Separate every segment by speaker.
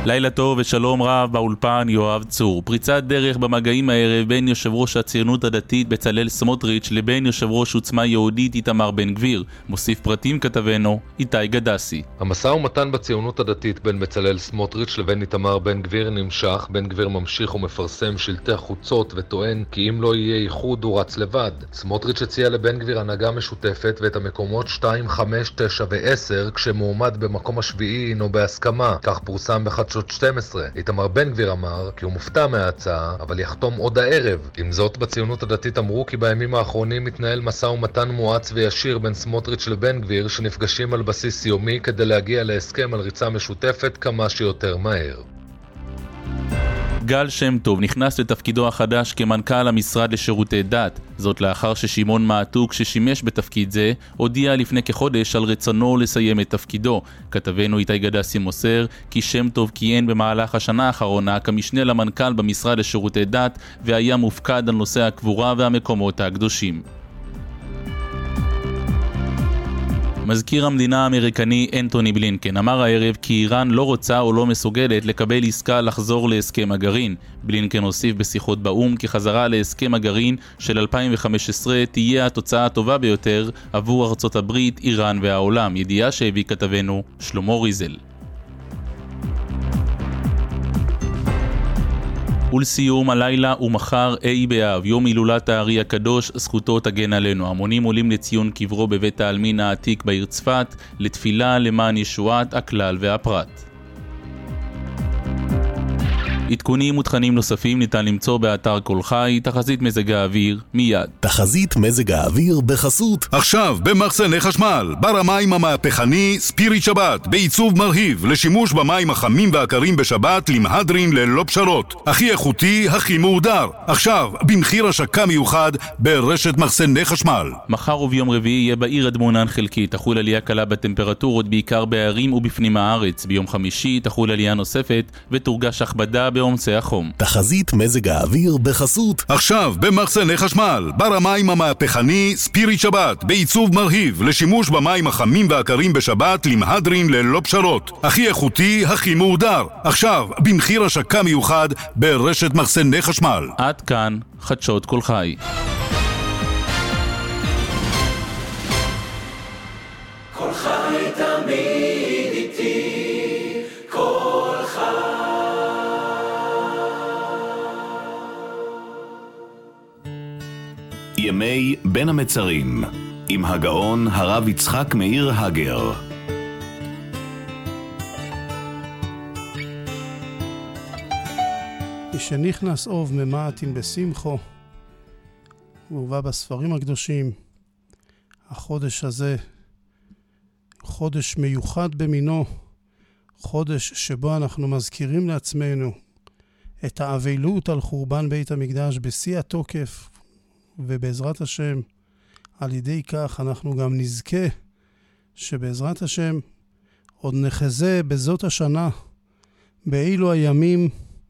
Speaker 1: לילה טוב ושלום רב, באולפן יואב צור. פריצת דרך במגעים הערב בין יושב ראש הציונות הדתית בצלאל סמוטריץ' לבין יושב ראש עוצמה יהודית איתמר בן גביר. מוסיף פרטים כתבנו איתי גדסי.
Speaker 2: המשא ומתן בציונות הדתית בין בצלאל סמוטריץ' לבין איתמר בן גביר נמשך. בן גביר ממשיך ומפרסם שלטי חוצות וטוען כי אם לא יהיה איחוד הוא רץ לבד. סמוטריץ' הציע לבן גביר הנהגה משותפת ואת המקומות 2, 5, 9 ו-10 כשמועמד במקום השביעי הינו בהסכמה. כך פורסם בחדשות 12. איתמר בן גביר אמר כי הוא מופתע מההצעה, אבל יחתום עוד הערב. עם זאת, בציונות הדתית אמרו כי בימים האחרונים מתנהל משא ומתן מואץ וישיר בין סמוטריץ' לבן גביר שנפגשים על בסיס יומי כדי להגיע להסכם על ריצה משותפת כמה שיותר מהר.
Speaker 1: גל שם טוב נכנס לתפקידו החדש כמנכ"ל המשרד לשירותי דת. זאת לאחר ששמעון מעתוק ששימש בתפקיד זה הודיע לפני כחודש על רצונו לסיים את תפקידו. כתבנו איתי גדסי מוסר כי שם טוב כיהן במהלך השנה האחרונה כמשנה למנכ"ל במשרד לשירותי דת והיה מופקד על נושא הקבורה והמקומות הקדושים. מזכיר המדינה האמריקני אנטוני בלינקן אמר הערב כי איראן לא רוצה או לא מסוגלת לקבל עסקה לחזור להסכם הגרעין. בלינקן הוסיף בשיחות באום כי חזרה להסכם הגרעין של 2015 תהיה התוצאה הטובה ביותר עבור ארצות הברית, איראן והעולם. ידיעה שהביא כתבנו שלמה ריזל. ולסיום, הלילה ומחר אי באב, יום הילולת הארי הקדוש, זכותו תגן עלינו. המונים עולים לציון קברו בבית העלמין העתיק בעיר צפת, לתפילה למען ישועת הכלל והפרט. עדכונים ותכנים נוספים ניתן למצוא באתר כל חי. תחזית מזג האוויר מיד.
Speaker 3: תחזית מזג האוויר בחסות
Speaker 4: עכשיו במחסני חשמל בר המים המהפכני ספיריט שבת בעיצוב מרהיב לשימוש במים החמים והקרים בשבת למהדרין ללא פשרות, הכי איכותי, הכי מהודר, עכשיו במחיר השקה מיוחד ברשת מחסני חשמל.
Speaker 1: מחר וביום רביעי יהיה בעיר אדמונן חלקי, תחול עלייה קלה בטמפרטורות בעיקר בערים ובפנים הארץ. ביום חמישי תחול עלייה נוספת ותורגש הכבדה בעומסי החום.
Speaker 3: תחזית מזג האוויר בחסות
Speaker 4: עכשיו במחסני חשמל בר המים המהפכני ספיריט שבת בעיצוב מרהיב לשימוש במים החמים והקרים בשבת למהדרין ללא פשרות, הכי איכותי, הכי מהודר, עכשיו במחיר השקה מיוחד ברשת מחסני חשמל.
Speaker 1: עד כאן חדשות כל חי.
Speaker 5: כל חי תמיד איתי, כל חי.
Speaker 6: ימי בין המצרים עם הגאון הרב יצחק מאיר הגר.
Speaker 7: משנכנס אוב ממעטין בשמחו, מובא בספרים הקדושים. החודש הזה חודש מיוחד במינו, חודש שבו אנחנו מזכירים לעצמנו את האבלות על חורבן בית המקדש בשיא התוקף, ובעזרת השם על ידי כך אנחנו גם נזכה שבעזרת השם עוד נחזה בזאת השנה באילו הימים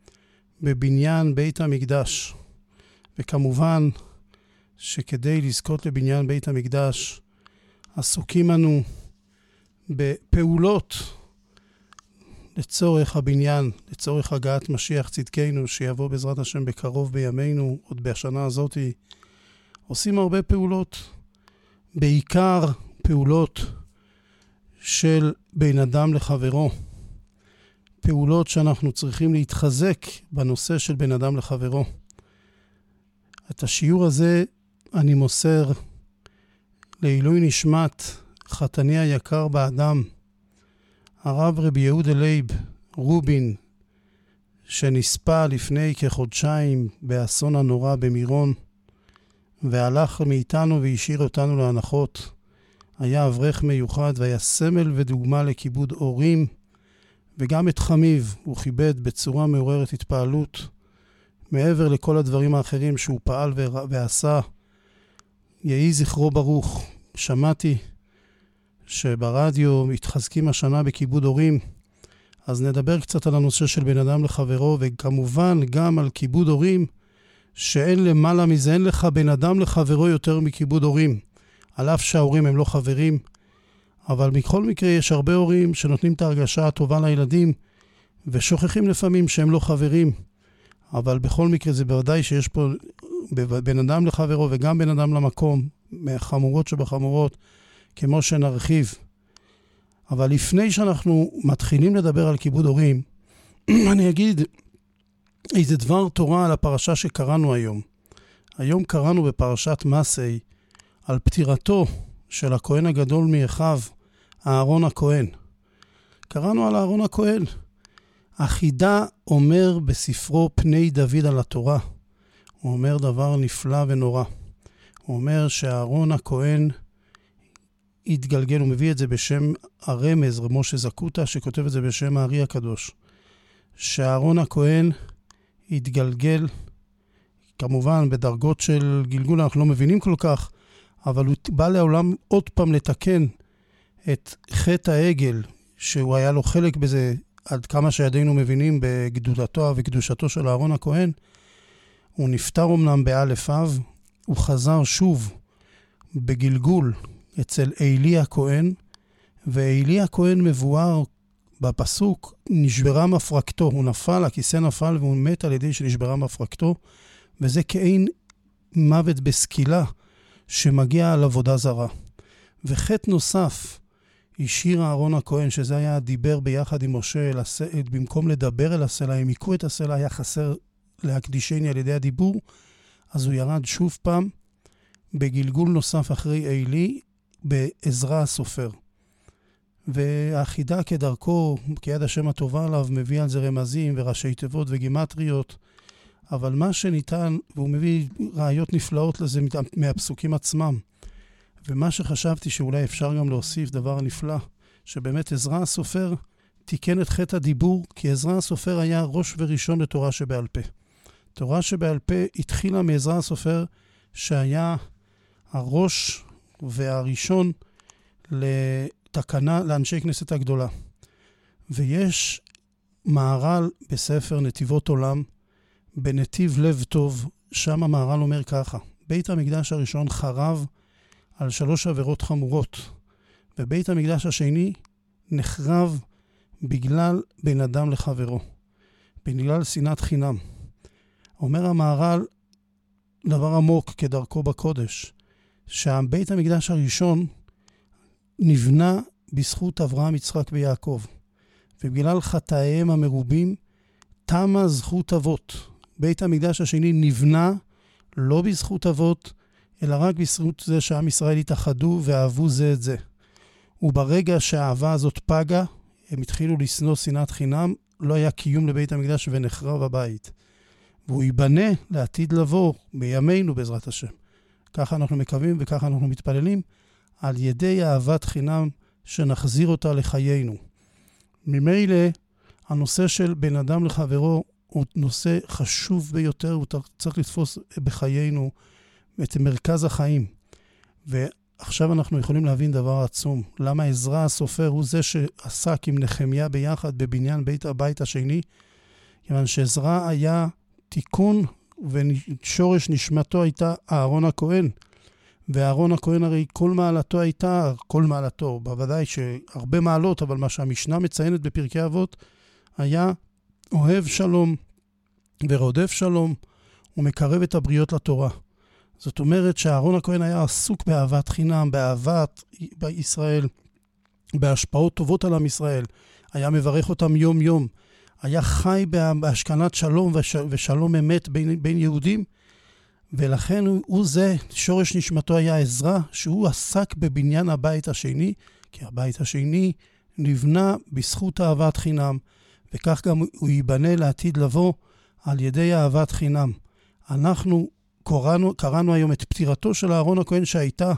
Speaker 7: בבניין בית המקדש. וכמובן שכדי לזכות לבניין בית המקדש עסוקים אנו בפעולות לצורך הבניין, לצורך הגעת משיח צדקנו שיבוא בעזרת השם בקרוב בימינו, עוד בשנה הזאת. עושים הרבה פעולות, בעיקר פעולות של בין אדם לחברו. פעולות שאנחנו צריכים להתחזק בנושא של בין אדם לחברו. את השיעור הזה אני מוסר לעילוי נשמת חתני היקר באדם, הרב רבי יהודה לייב רובין, שנספה לפני כחודשיים באסון הנורא במירון, והלך מאיתנו והשאיר אותנו להנחות. היה אברך מיוחד והיה סמל ודוגמה לכיבוד הורים, וגם את חמיו הוא כיבד בצורה מעוררת התפעלות, מעבר לכל הדברים האחרים שהוא פעל ועשה. יהי זכרו ברוך. שמעתי שברדיו מתחזקים השנה בכיבוד הורים, אז נדבר קצת על הנושא של בין אדם לחברו, וכמובן גם על כיבוד הורים, שאין למעלה מזה, אין לך בין אדם לחברו יותר מכיבוד הורים. על אף שההורים הם לא חברים, אבל בכל מקרה יש הרבה הורים שנותנים את ההרגשה הטובה לילדים, ושוכחים לפעמים שהם לא חברים, אבל בכל מקרה זה בוודאי שיש פה בין אדם לחברו וגם בין אדם למקום, מהחמורות שבחמורות, כמו שנרחיב. אבל לפני שאנחנו מתחילים לדבר על כיבוד הורים, אני אגיד איזה דבר תורה על הפרשה שקראנו היום. היום קראנו בפרשת מסעי על פטירתו של הכהן הגדול מאחיו, אהרון הכהן. קראנו על אהרון הכהן. החידה אומר בספרו פני דוד על התורה. הוא אומר דבר נפלא ונורא. הוא אומר שאהרון הכהן התגלגל, הוא מביא את זה בשם הרמז, משה זקוטה, שכותב את זה בשם הארי הקדוש. שאהרון הכהן התגלגל, כמובן בדרגות של גלגול אנחנו לא מבינים כל כך, אבל הוא בא לעולם עוד פעם לתקן את חטא העגל, שהוא היה לו חלק בזה, עד כמה שידינו מבינים בגדולתו וקדושתו של אהרון הכהן. הוא נפטר אמנם באלף אב, הוא חזר שוב בגלגול אצל אלי הכהן, ואלי הכהן מבואר בפסוק, נשברה מפרקתו, הוא נפל, הכיסא נפל והוא מת על ידי שנשברה מפרקתו, וזה כאין מוות בסקילה שמגיע על עבודה זרה. וחטא נוסף, השאיר אהרון הכהן, שזה היה דיבר ביחד עם משה, במקום לדבר אל הסלע, הם עיקו את הסלע, היה חסר להקדישני על ידי הדיבור, אז הוא ירד שוב פעם בגלגול נוסף אחרי אלי, בעזרא הסופר. והחידה כדרכו, כיד השם הטובה עליו, מביא על זה רמזים וראשי תיבות וגימטריות, אבל מה שניתן, והוא מביא ראיות נפלאות לזה מהפסוקים עצמם, ומה שחשבתי שאולי אפשר גם להוסיף דבר נפלא, שבאמת עזרא הסופר תיקן את חטא הדיבור, כי עזרא הסופר היה ראש וראשון לתורה שבעל פה. תורה שבעל פה התחילה מעזרא הסופר, שהיה הראש והראשון לתקנה לאנשי כנסת הגדולה. ויש מהר"ל בספר נתיבות עולם, בנתיב לב טוב, שם המהר"ל אומר ככה, בית המקדש הראשון חרב על 3 עבירות חמורות, ובית המקדש השני נחרב בגלל בין אדם לחברו, בגלל שנאת חינם. אומר המהר"ל דבר עמוק כדרכו בקודש, שהבית המקדש הראשון נבנה בזכות אברהם, יצחק ויעקב, ובגלל חטאיהם המרובים תמה זכות אבות. בית המקדש השני נבנה לא בזכות אבות, אלא רק בזכות זה שעם ישראל התאחדו ואהבו זה את זה. וברגע שהאהבה הזאת פגה, הם התחילו לשנוא שנאת חינם, לא היה קיום לבית המקדש ונחרב הבית. והוא ייבנה לעתיד לבוא בימינו בעזרת השם. ככה אנחנו מקווים וככה אנחנו מתפללים, על ידי אהבת חינם שנחזיר אותה לחיינו. ממילא הנושא של בין אדם לחברו הוא נושא חשוב ביותר, הוא צריך לתפוס בחיינו את מרכז החיים. ועכשיו אנחנו יכולים להבין דבר עצום. למה עזרא הסופר הוא זה שעסק עם נחמיה ביחד בבניין בית הבית השני? כיוון שעזרא היה תיקון ושורש נשמתו הייתה אהרון הכהן. ואהרון הכהן הרי כל מעלתו הייתה, כל מעלתו, בוודאי שהרבה מעלות, אבל מה שהמשנה מציינת בפרקי אבות, היה אוהב שלום ורודף שלום, ומקרב את הבריות לתורה. זאת אומרת שאהרון הכהן היה עסוק באהבת חינם, באהבת ישראל, בהשפעות טובות על עם ישראל, היה מברך אותם יום יום, היה חי בהשכנת שלום ושלום אמת בין יהודים, ולכן הוא זה, שורש נשמתו היה עזרא, שהוא עסק בבניין הבית השני, כי הבית השני נבנה בזכות אהבת חינם, וכך גם הוא ייבנה לעתיד לבוא על ידי אהבת חינם. אנחנו קראנו היום את פטירתו של אהרון הכהן שהייתה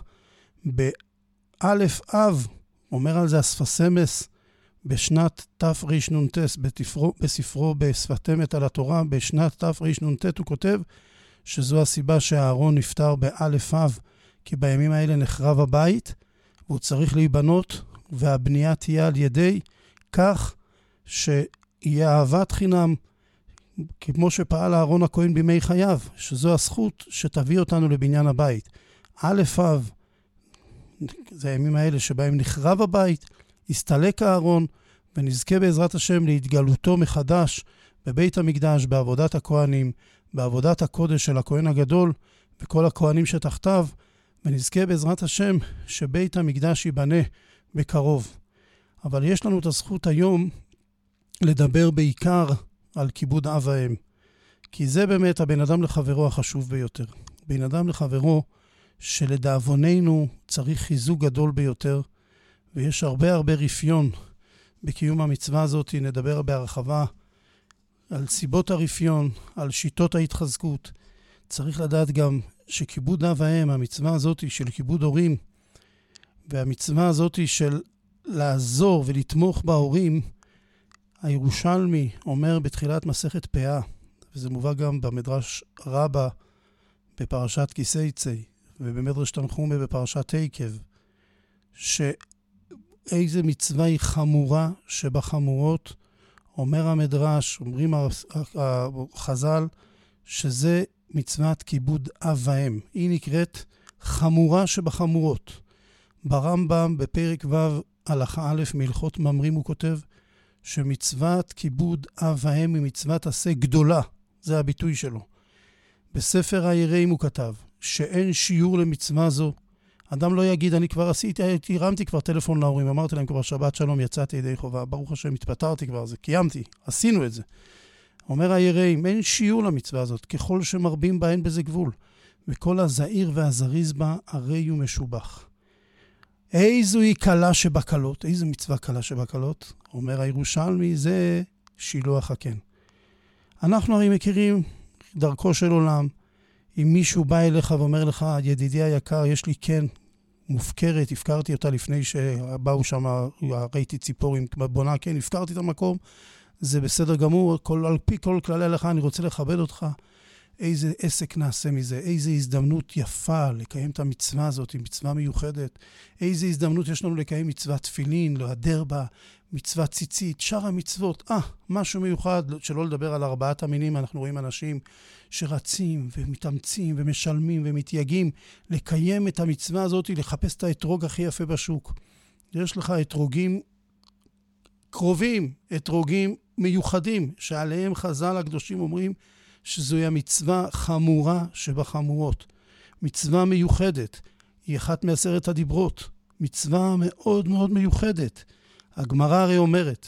Speaker 7: באלף אב, אומר על זה אספסמס, בשנת תרנ"ט, בספרו בשפת אמת על התורה, בשנת תרנ"ט הוא כותב שזו הסיבה שהאהרון נפטר באלף אב, כי בימים האלה נחרב הבית, והוא צריך להיבנות, והבנייה תהיה על ידי כך שיהיה אהבת חינם, כמו שפעל אהרון הכהן בימי חייו, שזו הזכות שתביא אותנו לבניין הבית. אלף אב, זה הימים האלה שבהם נחרב הבית, הסתלק אהרון, ונזכה בעזרת השם להתגלותו מחדש בבית המקדש, בעבודת הכהנים, בעבודת הקודש של הכהן הגדול וכל הכהנים שתחתיו, ונזכה בעזרת השם שבית המקדש ייבנה בקרוב. אבל יש לנו את הזכות היום לדבר בעיקר על כיבוד אב ואם, כי זה באמת הבן אדם לחברו החשוב ביותר. בן אדם לחברו שלדאבוננו צריך חיזוק גדול ביותר, ויש הרבה רפיון בקיום המצווה הזאת. נדבר בהרחבה על סיבות הרפיון, על שיטות ההתחזקות. צריך לדעת גם שכיבוד אב ואם, המצווה הזאת של כיבוד הורים, והמצווה הזאת של לעזור ולתמוך בהורים, הירושלמי אומר בתחילת מסכת פאה, וזה מובא גם במדרש רבה בפרשת כיסייצי, ובמדרש תנחומי בפרשת עקב, שאיזה מצווה היא חמורה שבחמורות. אומר המדרש, אומרים החז"ל, שזה מצוות כיבוד אב ואם. היא נקראת חמורה שבחמורות. ברמב"ם בפרק ו' הלכה א' מהלכות ממרים הוא כותב שמצוות כיבוד אב ואם היא מצוות עשה גדולה. זה הביטוי שלו. בספר היראים הוא כתב שאין שיעור למצווה זו. אדם לא יגיד, אני כבר הרמתי כבר טלפון להורים, אמרתי להם כבר שבת שלום, יצאתי ידי חובה, ברוך השם, התפטרתי כבר, זה קיימתי, עשינו את זה. אומר היראים, אין שיעור למצווה הזאת, ככל שמרבים בה אין בזה גבול, וכל הזעיר והזריז בה הרי הוא משובח. איזו היא קלה שבקלות, איזו מצווה קלה שבקלות? אומר הירושלמי, זה שילוח הקן. אנחנו הרי מכירים דרכו של עולם, אם מישהו בא אליך ואומר לך, ידידי היקר, יש לי כן מופקרת, הפקרתי אותה לפני שבאו שם, ראיתי ציפורים בונה, כן, הפקרתי את המקום, זה בסדר גמור, על פי כל כללי לך, אני רוצה לכבד אותך. איזה עסק נעשה מזה, איזה הזדמנות יפה לקיים את המצווה הזאת, היא מצווה מיוחדת. איזה הזדמנות יש לנו לקיים מצוות תפילין, להדר בה, מצוות ציצית, שאר המצוות. משהו מיוחד, שלא לדבר על 4 המינים, אנחנו רואים אנשים שרצים ומתאמצים ומשלמים ומתייגים לקיים את המצווה הזאת, לחפש את האתרוג הכי יפה בשוק. יש לך אתרוגים קרובים, אתרוגים מיוחדים, שעליהם חז"ל הקדושים אומרים שזוהי המצווה חמורה שבחמורות. מצווה מיוחדת, היא אחת מ10 הדיברות. מצווה מאוד מאוד מיוחדת. הגמרא הרי אומרת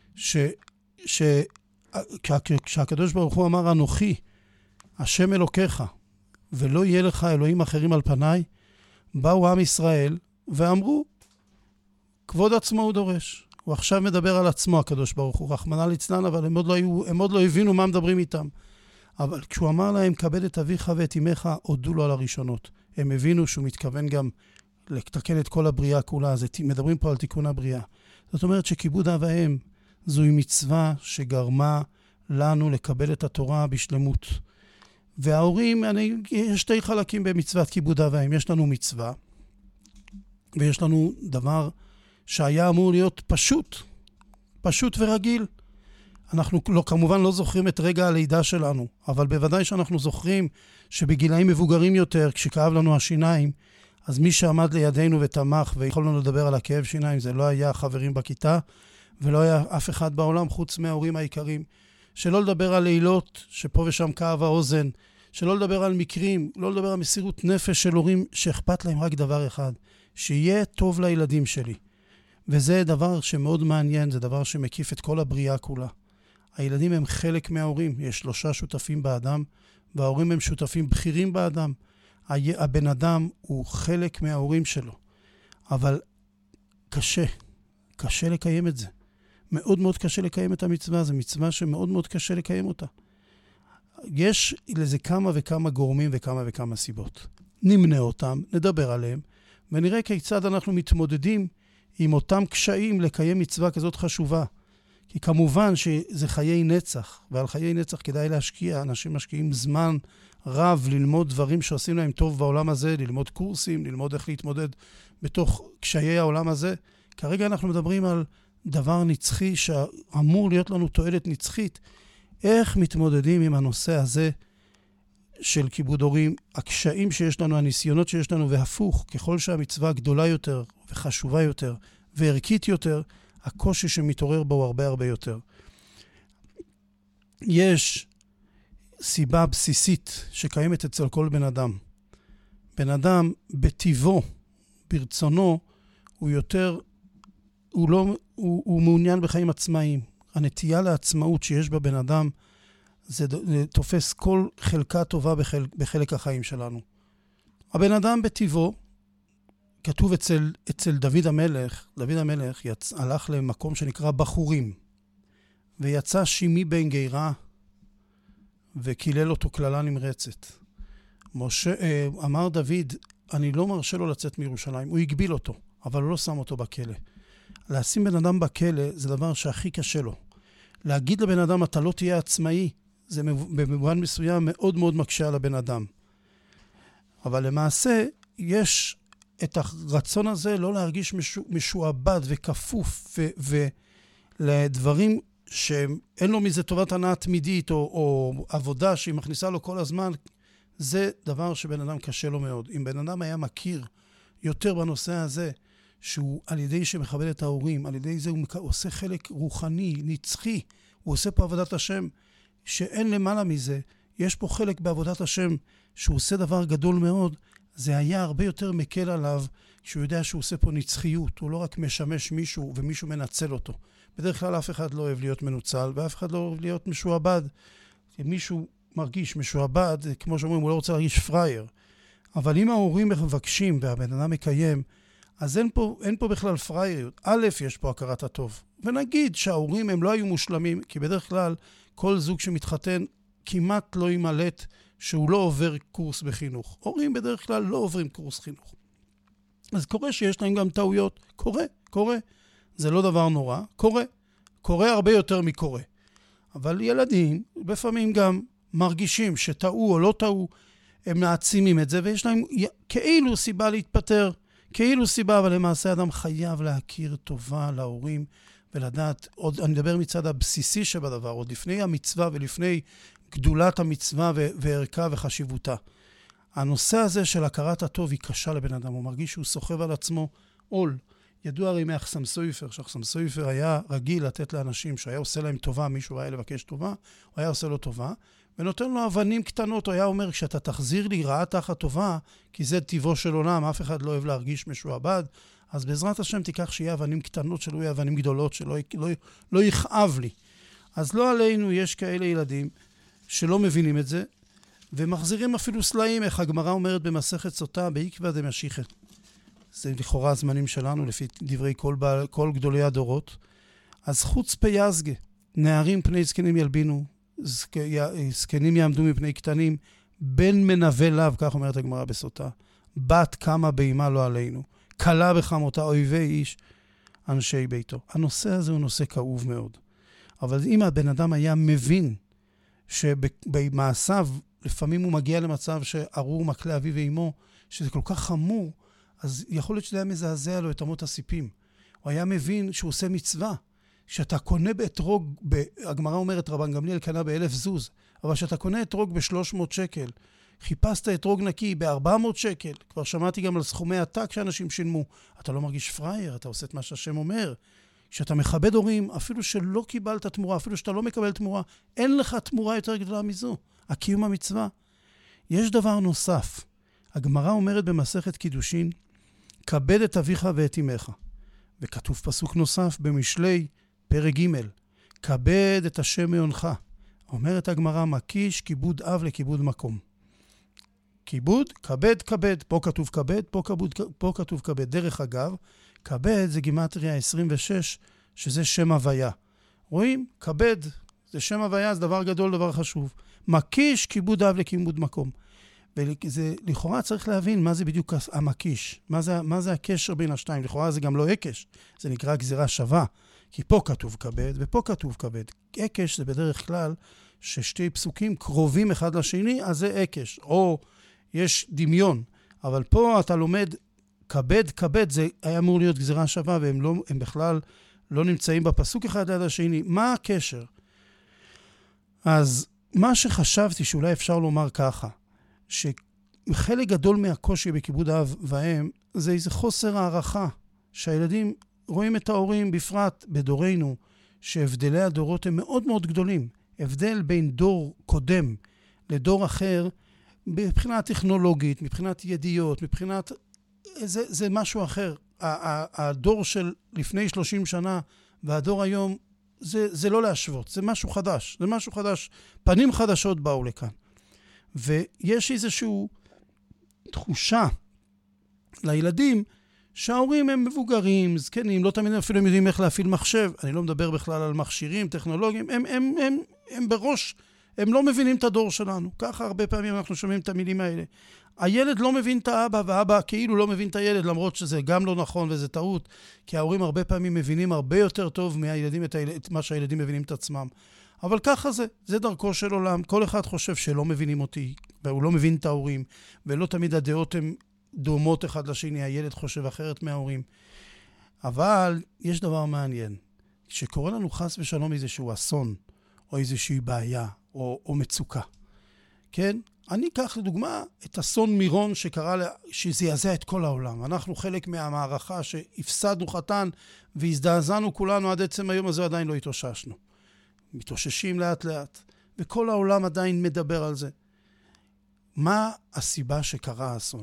Speaker 7: כשהקדוש ברוך הוא אמר אנוכי, השם אלוקיך, ולא יהיה לך אלוהים אחרים על פניי, באו עם ישראל ואמרו, כבוד עצמו הוא דורש. הוא עכשיו מדבר על עצמו הקדוש ברוך הוא, רחמנא ליצלן, אבל הם עוד לא הבינו מה מדברים איתם. אבל כשהוא אמר להם, כבד את אביך ואת אמך, הודו לו על הראשונות. הם הבינו שהוא מתכוון גם לתקן את כל הבריאה כולה, אז מדברים פה על תיקון הבריאה. זאת אומרת שכיבוד אב ואם זוהי מצווה שגרמה לנו לקבל את התורה בשלמות. וההורים, יש 2 חלקים במצוות כיבוד אב ואם. יש לנו מצווה, ויש לנו דבר שהיה אמור להיות פשוט ורגיל. אנחנו כמובן לא זוכרים את רגע הלידה שלנו, אבל בוודאי שאנחנו זוכרים שבגילאים מבוגרים יותר, כשכאב לנו השיניים, אז מי שעמד לידינו ותמך ויכולנו לדבר על הכאב שיניים, זה לא היה חברים בכיתה, ולא היה אף אחד בעולם חוץ מההורים העיקרים. שלא לדבר על לילות שפה ושם כאב האוזן, שלא לדבר על מקרים, לא לדבר על מסירות נפש של הורים שאכפת להם רק דבר אחד, שיהיה טוב לילדים שלי. וזה דבר שמאוד מעניין, זה דבר שמקיף את כל הבריאה כולה. הילדים הם חלק מההורים, יש 3 שותפים באדם, וההורים הם שותפים בכירים באדם. הבן אדם הוא חלק מההורים שלו, אבל קשה לקיים את זה. מאוד מאוד קשה לקיים את המצווה, זו מצווה שמאוד מאוד קשה לקיים אותה. יש לזה כמה וכמה גורמים וכמה וכמה סיבות. נמנה אותם, נדבר עליהם, ונראה כיצד אנחנו מתמודדים עם אותם קשיים לקיים מצווה כזאת חשובה. כי כמובן שזה חיי נצח, ועל חיי נצח כדאי להשקיע. אנשים משקיעים זמן רב ללמוד דברים שעושים להם טוב בעולם הזה, ללמוד קורסים, ללמוד איך להתמודד בתוך קשיי העולם הזה. כרגע אנחנו מדברים על דבר נצחי שאמור להיות לנו תועלת נצחית. איך מתמודדים עם הנושא הזה של כיבוד הורים, הקשיים שיש לנו, הניסיונות שיש לנו, והפוך, ככל שהמצווה גדולה יותר וחשובה יותר וערכית יותר, הקושי שמתעורר בו הרבה הרבה יותר. יש סיבה בסיסית שקיימת אצל כל בן אדם. בן אדם בטבעו, ברצונו, הוא מעוניין בחיים עצמאיים. הנטייה לעצמאות שיש בבן אדם, זה תופס כל חלקה טובה בחלק החיים שלנו. הבן אדם בטבעו, כתוב אצל דוד המלך, הלך למקום שנקרא בחורים, ויצא שימי בן גירה, וקילל אותו כללה נמרצת. אמר דוד, אני לא מרשה לו לצאת מירושלים, הוא הגביל אותו, אבל הוא לא שם אותו בכלא. לשים בן אדם בכלא זה דבר שהכי קשה לו. להגיד לבן אדם, אתה לא תהיה עצמאי, זה במובן מסוים מאוד מאוד מקשה על הבן אדם. אבל למעשה, יש את הרצון הזה לא להרגיש משועבד וכפוף ולדברים שאין לו מזה טובת הנאה תמידית או עבודה שהיא מכניסה לו כל הזמן, זה דבר שבן אדם קשה לו מאוד. אם בן אדם היה מכיר יותר בנושא הזה, שהוא על ידי שמכבד את ההורים, על ידי זה הוא עושה חלק רוחני, נצחי, הוא עושה פה עבודת השם, שאין למעלה מזה, יש פה חלק בעבודת השם, שהוא עושה דבר גדול מאוד, זה היה הרבה יותר מקל עליו, כשהוא יודע שהוא עושה פה נצחיות, הוא לא רק משמש מישהו ומישהו מנצל אותו. בדרך כלל אף אחד לא אוהב להיות מנוצל, ואף אחד לא אוהב להיות משועבד. מישהו מרגיש משועבד, כמו שאומרים, הוא לא רוצה להרגיש פרייר. אבל אם ההורים מבקשים והבן אדם מקיים, אז אין פה בכלל פרייריות. א', יש פה הכרת הטוב. ונגיד שההורים הם לא היו מושלמים, כי בדרך כלל כל זוג שמתחתן כמעט לא ימלט שהוא לא עובר קורס בחינוך. הורים בדרך כלל לא עוברים קורס חינוך. אז קורה שיש להם גם טעויות. קורה. זה לא דבר נורא. קורה הרבה יותר מקורה. אבל ילדים לפעמים גם מרגישים שטעו או לא טעו, הם מעצימים את זה, ויש להם כאילו סיבה להתפטר, כאילו סיבה, אבל למעשה אדם חייב להכיר טובה להורים, ולדעת, עוד אני מדבר מצד הבסיסי שבדבר, עוד לפני המצווה ולפני גדולת המצווה וערכה וחשיבותה. הנושא הזה של הכרת הטוב היא קשה לבן אדם, הוא מרגיש שהוא סוחב על עצמו עול. ידוע הרי מאחסם סופר, שאחסם סופר היה רגיל לתת לאנשים שהיה עושה להם טובה, מישהו היה לבקש טובה, הוא היה עושה לו טובה, ונותן לו אבנים קטנות, הוא היה אומר, כשאתה תחזיר לי רעה תחת טובה, כי זה טבעו של עולם, אף אחד לא אוהב להרגיש משועבד, אז בעזרת השם תיקח שיהיה אבנים קטנות שלו, יהיה אבנים גדולות שלו, לא יכאב לי. אז לא עלינו יש כאלה ילדים שלא מבינים את זה, ומחזירים אפילו סלעים, איך הגמרא אומרת במסכת סוטה, בעקבא דמשיחא. זה לכאורה הזמנים שלנו, לפי דברי כל גדולי הדורות. אז חוץ פייזגה, נערים פני זקנים ילבינו, זקנים יעמדו מפני קטנים, בן מנווה לאו, כך אומרת הגמרא בסוטה, בת כמה בימה לא עלינו, קלה בחמותה אויבי איש, אנשי ביתו. הנושא הזה הוא נושא כאוב מאוד. אבל אם הבן אדם היה מבין שבמעשיו, לפעמים הוא מגיע למצב שארור מקלה אביו ואימו, שזה כל כך חמור, אז יכול להיות שזה היה מזעזע לו את אמות הסיפים. הוא היה מבין שהוא עושה מצווה. שאתה קונה באתרוג, הגמרא אומרת רבן גמליאל קנה ב1,000 זוז, אבל שאתה קונה אתרוג ב300 שקל, חיפשת אתרוג נקי ב400 שקל, כבר שמעתי גם על סכומי עתק שאנשים שילמו, אתה לא מרגיש פרייר, אתה עושה את מה שהשם אומר. כשאתה מכבד הורים, אפילו שלא קיבלת תמורה, אפילו שאתה לא מקבל תמורה, אין לך תמורה יותר גדולה מזו, הקיום המצווה. יש דבר נוסף, הגמרא אומרת במסכת קידושין, כבד את אביך ואת אמך. וכתוב פסוק נוסף במשלי פרק ג', כבד את השם מעונך. אומרת הגמרא, מקיש כיבוד אב לכיבוד מקום. כיבוד, כבד. פה כתוב כבד, פה כתוב כבד. דרך אגב, כבד זה גימטריה 26, שזה שם הוויה. רואים? כבד זה שם הוויה, זה דבר גדול, דבר חשוב. מקיש כיבוד אב לכיבוד מקום. וזה, לכאורה צריך להבין מה זה בדיוק המקיש. מה זה הקשר בין השתיים? לכאורה זה גם לא הקש. זה נקרא גזירה שווה. כי פה כתוב כבד ופה כתוב כבד. הקש זה בדרך כלל ששתי פסוקים קרובים אחד לשני, אז זה הקש. או יש דמיון. אבל פה אתה לומד כבד, זה היה אמור להיות גזירה שווה, והם בכלל לא נמצאים בפסוק אחד ליד השני. מה הקשר? אז מה שחשבתי שאולי אפשר לומר ככה, שחלק גדול מהקושי בכיבוד האב והאם, זה איזה חוסר הערכה, שהילדים רואים את ההורים בפרט בדורנו, שהבדלי הדורות הם מאוד מאוד גדולים. הבדל בין דור קודם לדור אחר, מבחינה טכנולוגית, מבחינת ידיעות, מבחינת... זה משהו אחר. הדור של לפני 30 שנה והדור היום, זה לא להשוות, זה משהו חדש. זה משהו חדש. פנים חדשות באו לכאן. ויש איזושהי תחושה לילדים שההורים הם מבוגרים, זקנים, לא תמיד אפילו הם יודעים איך להפעיל מחשב. אני לא מדבר בכלל על מכשירים, טכנולוגיים. הם בראש, הם לא מבינים את הדור שלנו. ככה הרבה פעמים אנחנו שומעים את המילים האלה. הילד לא מבין את האבא, והאבא כאילו לא מבין את הילד, למרות שזה גם לא נכון וזה טעות, כי ההורים הרבה פעמים מבינים הרבה יותר טוב מהילדים את מה שהילדים מבינים את עצמם. אבל ככה זה דרכו של עולם. כל אחד חושב שלא מבינים אותי, והוא לא מבין את ההורים, ולא תמיד הדעות הן דומות אחד לשני, הילד חושב אחרת מההורים. אבל יש דבר מעניין. כשקורה לנו חס ושלום איזשהו אסון, או איזושהי בעיה, או מצוקה, כן? אני אקח לדוגמה את אסון מירון שזעזע את כל העולם. אנחנו חלק מהמערכה שהפסדנו חתן והזדעזענו כולנו עד עצם היום הזה, עדיין לא התאוששנו. מתאוששים לאט לאט, וכל העולם עדיין מדבר על זה. מה הסיבה שקרה האסון?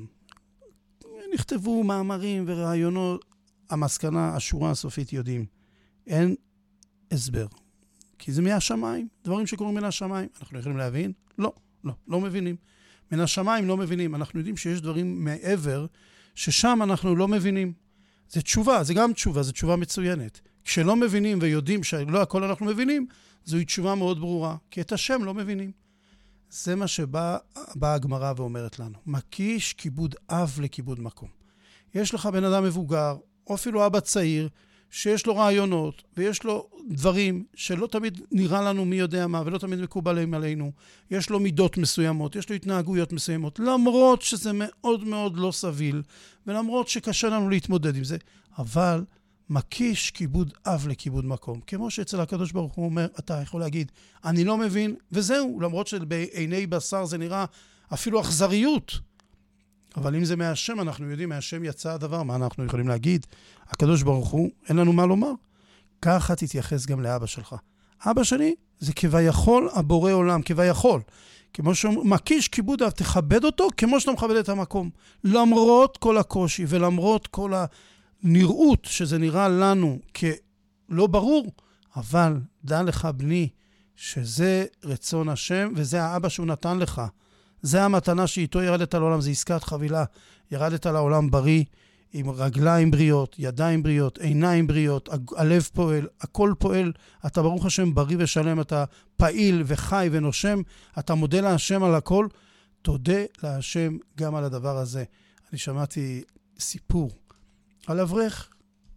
Speaker 7: נכתבו מאמרים ורעיונות, המסקנה, השורה הסופית יודעים. אין הסבר. כי זה מהשמיים, דברים שקורים מן השמיים. אנחנו יכולים להבין? לא מבינים. מן השמיים לא מבינים. אנחנו יודעים שיש דברים מעבר, ששם אנחנו לא מבינים. זה תשובה, זה גם תשובה, זה תשובה מצוינת. כשלא מבינים ויודעים שלא הכל אנחנו מבינים, זוהי תשובה מאוד ברורה, כי את השם לא מבינים. זה מה שבאה הגמרא ואומרת לנו. מקיש כיבוד אב לכיבוד מקום. יש לך בן אדם מבוגר, או אפילו אבא צעיר, שיש לו רעיונות, ויש לו דברים שלא תמיד נראה לנו מי יודע מה, ולא תמיד מקובלים עלינו. יש לו מידות מסוימות, יש לו התנהגויות מסוימות, למרות שזה מאוד מאוד לא סביל, ולמרות שקשה לנו להתמודד עם זה, אבל מקיש כיבוד אב לכיבוד מקום. כמו שאצל הקדוש ברוך הוא אומר, אתה יכול להגיד, אני לא מבין, וזהו, למרות שבעיני בשר זה נראה אפילו אכזריות. אבל אם זה מהשם, אנחנו יודעים, מהשם יצא הדבר, מה אנחנו יכולים להגיד? הקדוש ברוך הוא, אין לנו מה לומר. ככה תתייחס גם לאבא שלך. אבא שלי זה כביכול הבורא עולם, כביכול. כמו שמקיש כיבוד אב, תכבד אותו כמו שאתה מכבד את המקום. למרות כל הקושי ולמרות כל הנראות שזה נראה לנו כלא ברור, אבל דע לך בני שזה רצון השם וזה האבא שהוא נתן לך. זה המתנה שאיתו ירדת לעולם, זה עסקת חבילה. ירדת לעולם בריא, עם רגליים בריאות, ידיים בריאות, עיניים בריאות, הלב פועל, הכל פועל. אתה ברוך השם בריא ושלם, אתה פעיל וחי ונושם, אתה מודה להשם על הכל, תודה להשם גם על הדבר הזה. אני שמעתי סיפור על אברך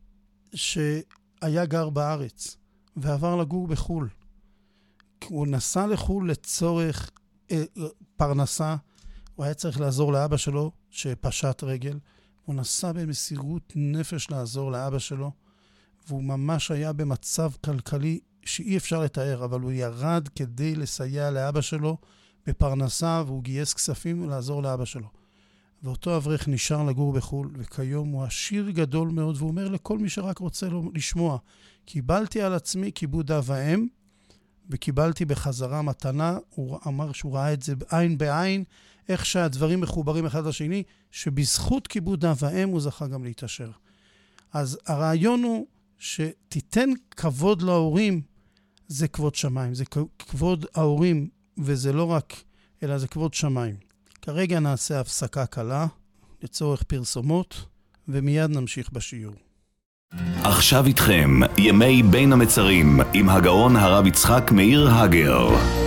Speaker 7: שהיה גר בארץ ועבר לגור בחול. הוא נסע לחול לצורך פרנסה, הוא היה צריך לעזור לאבא שלו שפשט רגל, הוא נסע במסירות נפש לעזור לאבא שלו, והוא ממש היה במצב כלכלי שאי אפשר לתאר, אבל הוא ירד כדי לסייע לאבא שלו בפרנסה, והוא גייס כספים לעזור לאבא שלו. ואותו אברך נשאר לגור בחול, וכיום הוא עשיר גדול מאוד, והוא אומר לכל מי שרק רוצה לשמוע, קיבלתי על עצמי כיבוד אב ואם, וקיבלתי בחזרה מתנה. הוא אמר שהוא ראה את זה בעין בעין, איך שהדברים מחוברים אחד לשני, שבזכות כיבוד אב ואם הוא זכה גם להתעשר. אז הרעיון הוא שתיתן כבוד להורים, זה כבוד שמיים, זה כבוד ההורים, וזה לא רק, אלא זה כבוד שמיים. כרגע נעשה הפסקה קלה, לצורך פרסומות, ומיד נמשיך בשיעור.
Speaker 6: עכשיו איתכם, ימי בין המצרים, עם הגאון הרב יצחק מאיר הגר.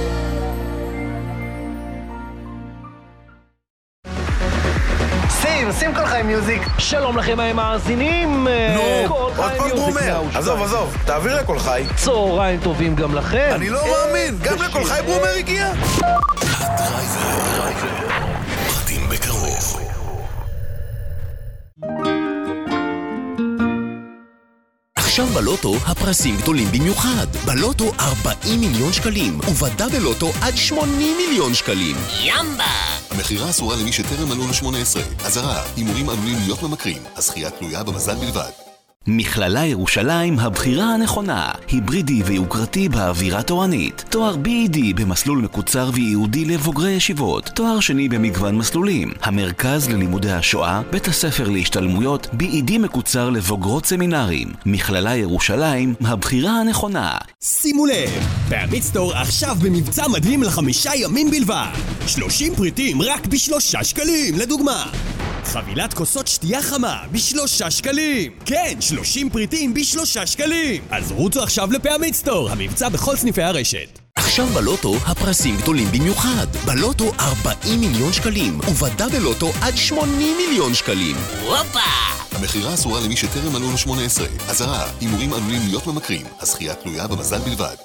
Speaker 8: שים כל חיים מיוזיק. שלום לכם המאזינים.
Speaker 9: נו, עוד פעם ברומר. עזוב, תעביר לכל חי.
Speaker 8: צהריים טובים גם לכם.
Speaker 9: אני לא מאמין, גם לכל חי ברומר הגיע.
Speaker 3: הדרייבר, פרטים בקרוב.
Speaker 10: עכשיו בלוטו הפרסים גדולים במיוחד. בלוטו 40 מיליון שקלים, ובדה בלוטו עד 80 מיליון שקלים. ימבה!
Speaker 11: המחירה אסורה למי שטרם מלאו ל-18. אזהרה, הימורים עלולים להיות ממכרים. הזכייה תלויה במזל בלבד.
Speaker 6: מכללה ירושלים, הבחירה הנכונה, היברידי ויוקרתי באווירה תורנית, תואר BED במסלול מקוצר וייעודי לבוגרי ישיבות, תואר שני במגוון מסלולים, המרכז ללימודי השואה, בית הספר להשתלמויות, BED מקוצר לבוגרות סמינרים, מכללה ירושלים, הבחירה הנכונה.
Speaker 10: שימו לב, באמיצטור עכשיו במבצע מדהים ל5 ימים בלבד, 30 פריטים רק ב3 שקלים, לדוגמה חבילת כוסות שתייה חמה ב3 שקלים. כן, 30 פריטים ב3 שקלים. אז רוצו עכשיו לפאמיצטור, המבצע בכל סניפי הרשת. עכשיו בלוטו הפרסים גדולים במיוחד. בלוטו 40 מיליון שקלים, ובדה בלוטו עד 80 מיליון שקלים. וופה!
Speaker 3: המחירה אסורה למי שטרם מלאו לו 18. אזהרה, הימורים עלולים להיות ממכרים. הזכייה תלויה במזל בלבד.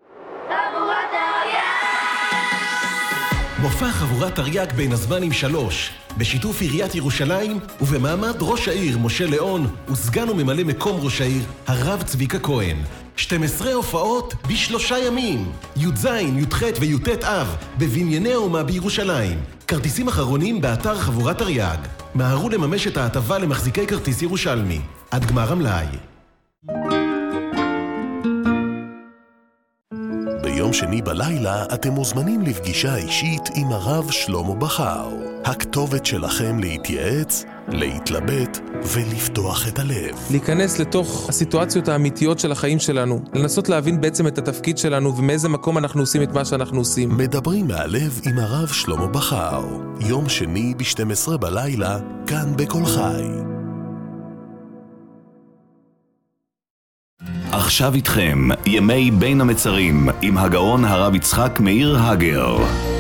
Speaker 11: מופע חבורת תרי"ג בין הזמנים 3, בשיתוף עיריית ירושלים ובמעמד ראש העיר משה ליאון וסגן וממלא מקום ראש העיר הרב צביקה כהן. 12 הופעות ב3 ימים, י"ז, י"ח וי"ט אב, בבנייני האומה בירושלים. כרטיסים אחרונים באתר חבורת תרי"ג. מהרו לממש את ההטבה למחזיקי כרטיס ירושלמי. עד גמר המלאי.
Speaker 3: ביום שני בלילה אתם מוזמנים לפגישה אישית עם הרב שלמה בכר. הכתובת שלכם להתייעץ, להתלבט ולפתוח את הלב.
Speaker 12: להיכנס לתוך הסיטואציות האמיתיות של החיים שלנו, לנסות להבין בעצם את התפקיד שלנו ומאיזה מקום אנחנו עושים את מה שאנחנו עושים.
Speaker 3: מדברים מהלב עם הרב שלמה בכר. יום שני ב-12 בלילה, כאן בכל חי.
Speaker 6: עכשיו איתכם, ימי בין המצרים, עם הגאון הרב יצחק מאיר הגר.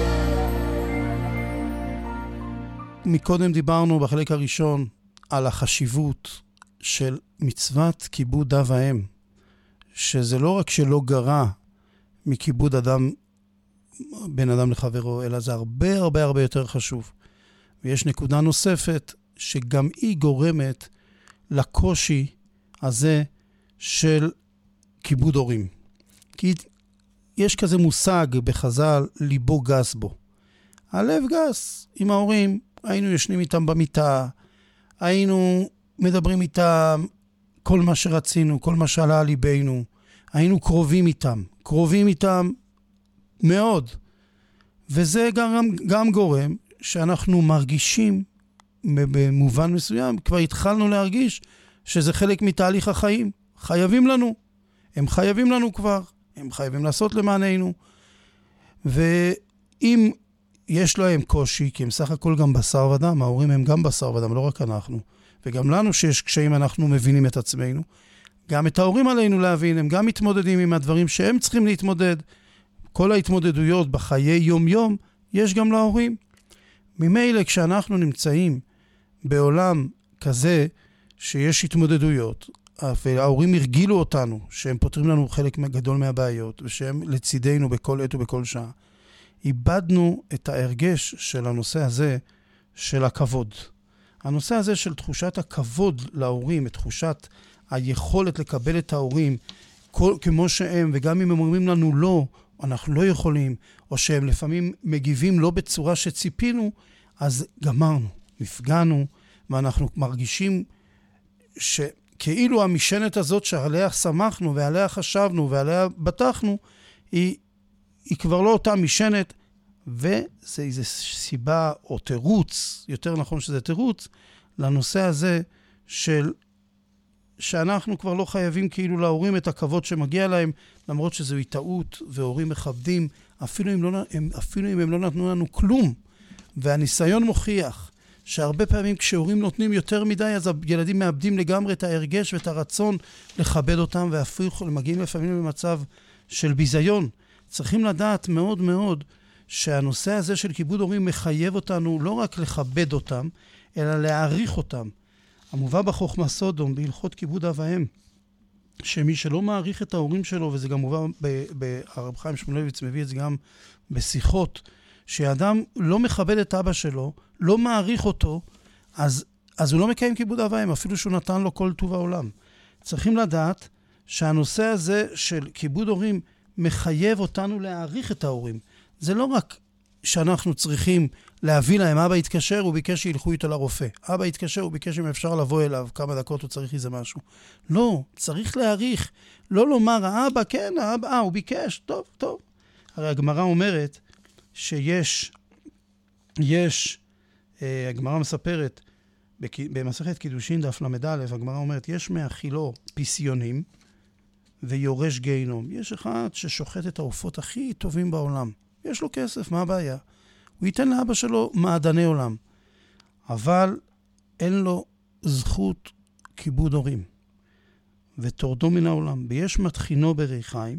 Speaker 7: מקודם דיברנו בחלק הראשון על החשיבות של מצוות כיבוד אב ואם, שזה לא רק שלא גרע מכיבוד בין אדם לחברו, אלא זה הרבה הרבה הרבה יותר חשוב. ויש נקודה נוספת שגם היא גורמת לקושי הזה של כיבוד הורים. כי יש כזה מושג בחז"ל, ליבו גס בו. הלב גס עם ההורים, היינו ישנים איתם במיטה, היינו מדברים איתם כל מה שרצינו, כל מה שעלה על ליבנו, היינו קרובים איתם מאוד. וזה גם גורם שאנחנו מרגישים במובן מסוים, כבר התחלנו להרגיש שזה חלק מתהליך החיים. הם חייבים לנו כבר, הם חייבים לעשות למעננו. ואם יש להם קושי, כי הם סך הכל גם בשר ודם, ההורים הם גם בשר ודם, לא רק אנחנו. וגם לנו שיש קשיים, אנחנו מבינים את עצמנו. גם את ההורים עלינו להבין, הם גם מתמודדים עם הדברים שהם צריכים להתמודד. כל ההתמודדויות בחיי יום-יום, יש גם להורים. ממילא כשאנחנו נמצאים בעולם כזה, שיש התמודדויות, וההורים הרגילו אותנו, שהם פותרים לנו חלק גדול מהבעיות, ושהם לצידנו בכל עת ובכל שעה. איבדנו את ההרגש של הנושא הזה של הכבוד. הנושא הזה של תחושת הכבוד להורים, את תחושת היכולת לקבל את ההורים, כמו שהם, וגם אם הם אומרים לנו לא, אנחנו לא יכולים, או שהם לפעמים מגיבים לא בצורה שציפינו, אז גמרנו, נפגענו, ואנחנו מרגישים שכאילו המשענת הזאת שעליה שמחנו, ועליה חשבנו, ועליה בטחנו, היא כבר לא אותה משענת, וזה איזו סיבה או תירוץ, יותר נכון שזה תירוץ, לנושא הזה שאנחנו כבר לא חייבים כאילו להורים את הכבוד שמגיע להם, למרות שזוהי טעות, והורים מכבדים, אפילו אם הם לא נתנו לנו כלום. והניסיון מוכיח שהרבה פעמים כשהורים נותנים יותר מדי, אז הילדים מאבדים לגמרי את ההרגש ואת הרצון לכבד אותם, ואפילו מגיעים לפעמים למצב של ביזיון. צריכים לדעת מאוד מאוד שהנושא הזה של כיבוד הורים מחייב אותנו לא רק לכבד אותם, אלא להעריך אותם. המובא בחוכמה סודום, בהלכות כיבוד אב ואם, שמי שלא מעריך את ההורים שלו, וזה גם מובא הרב חיים שמואלביץ מביא את זה גם בשיחות, שאדם לא מכבד את אבא שלו, לא מעריך אותו, אז הוא לא מקיים כיבוד אב ואם, אפילו שהוא נתן לו כל טוב העולם. צריכים לדעת שהנושא הזה של כיבוד הורים מחייב אותנו להעריך את ההורים. זה לא רק שאנחנו צריכים להביא להם. אבא התקשר, הוא ביקש שילכו איתו לרופא. אבא התקשר, הוא ביקש אם אפשר לבוא אליו כמה דקות, הוא צריך איזה משהו. לא, צריך להעריך. לא לומר, האבא, כן, האבא, הוא ביקש, טוב, טוב. הרי הגמרא אומרת הגמרא מספרת, במסכת קידושין דף למד' הגמרא אומרת, יש מאכילו פיסיונים ויורש גיהנום. יש אחד ששוחט את העופות הכי טובים בעולם. יש לו כסף, מה הבעיה? הוא ייתן לאבא שלו מעדני עולם. אבל אין לו זכות כיבוד הורים. ותורדו מן העולם. ויש מתחינו בריחיים,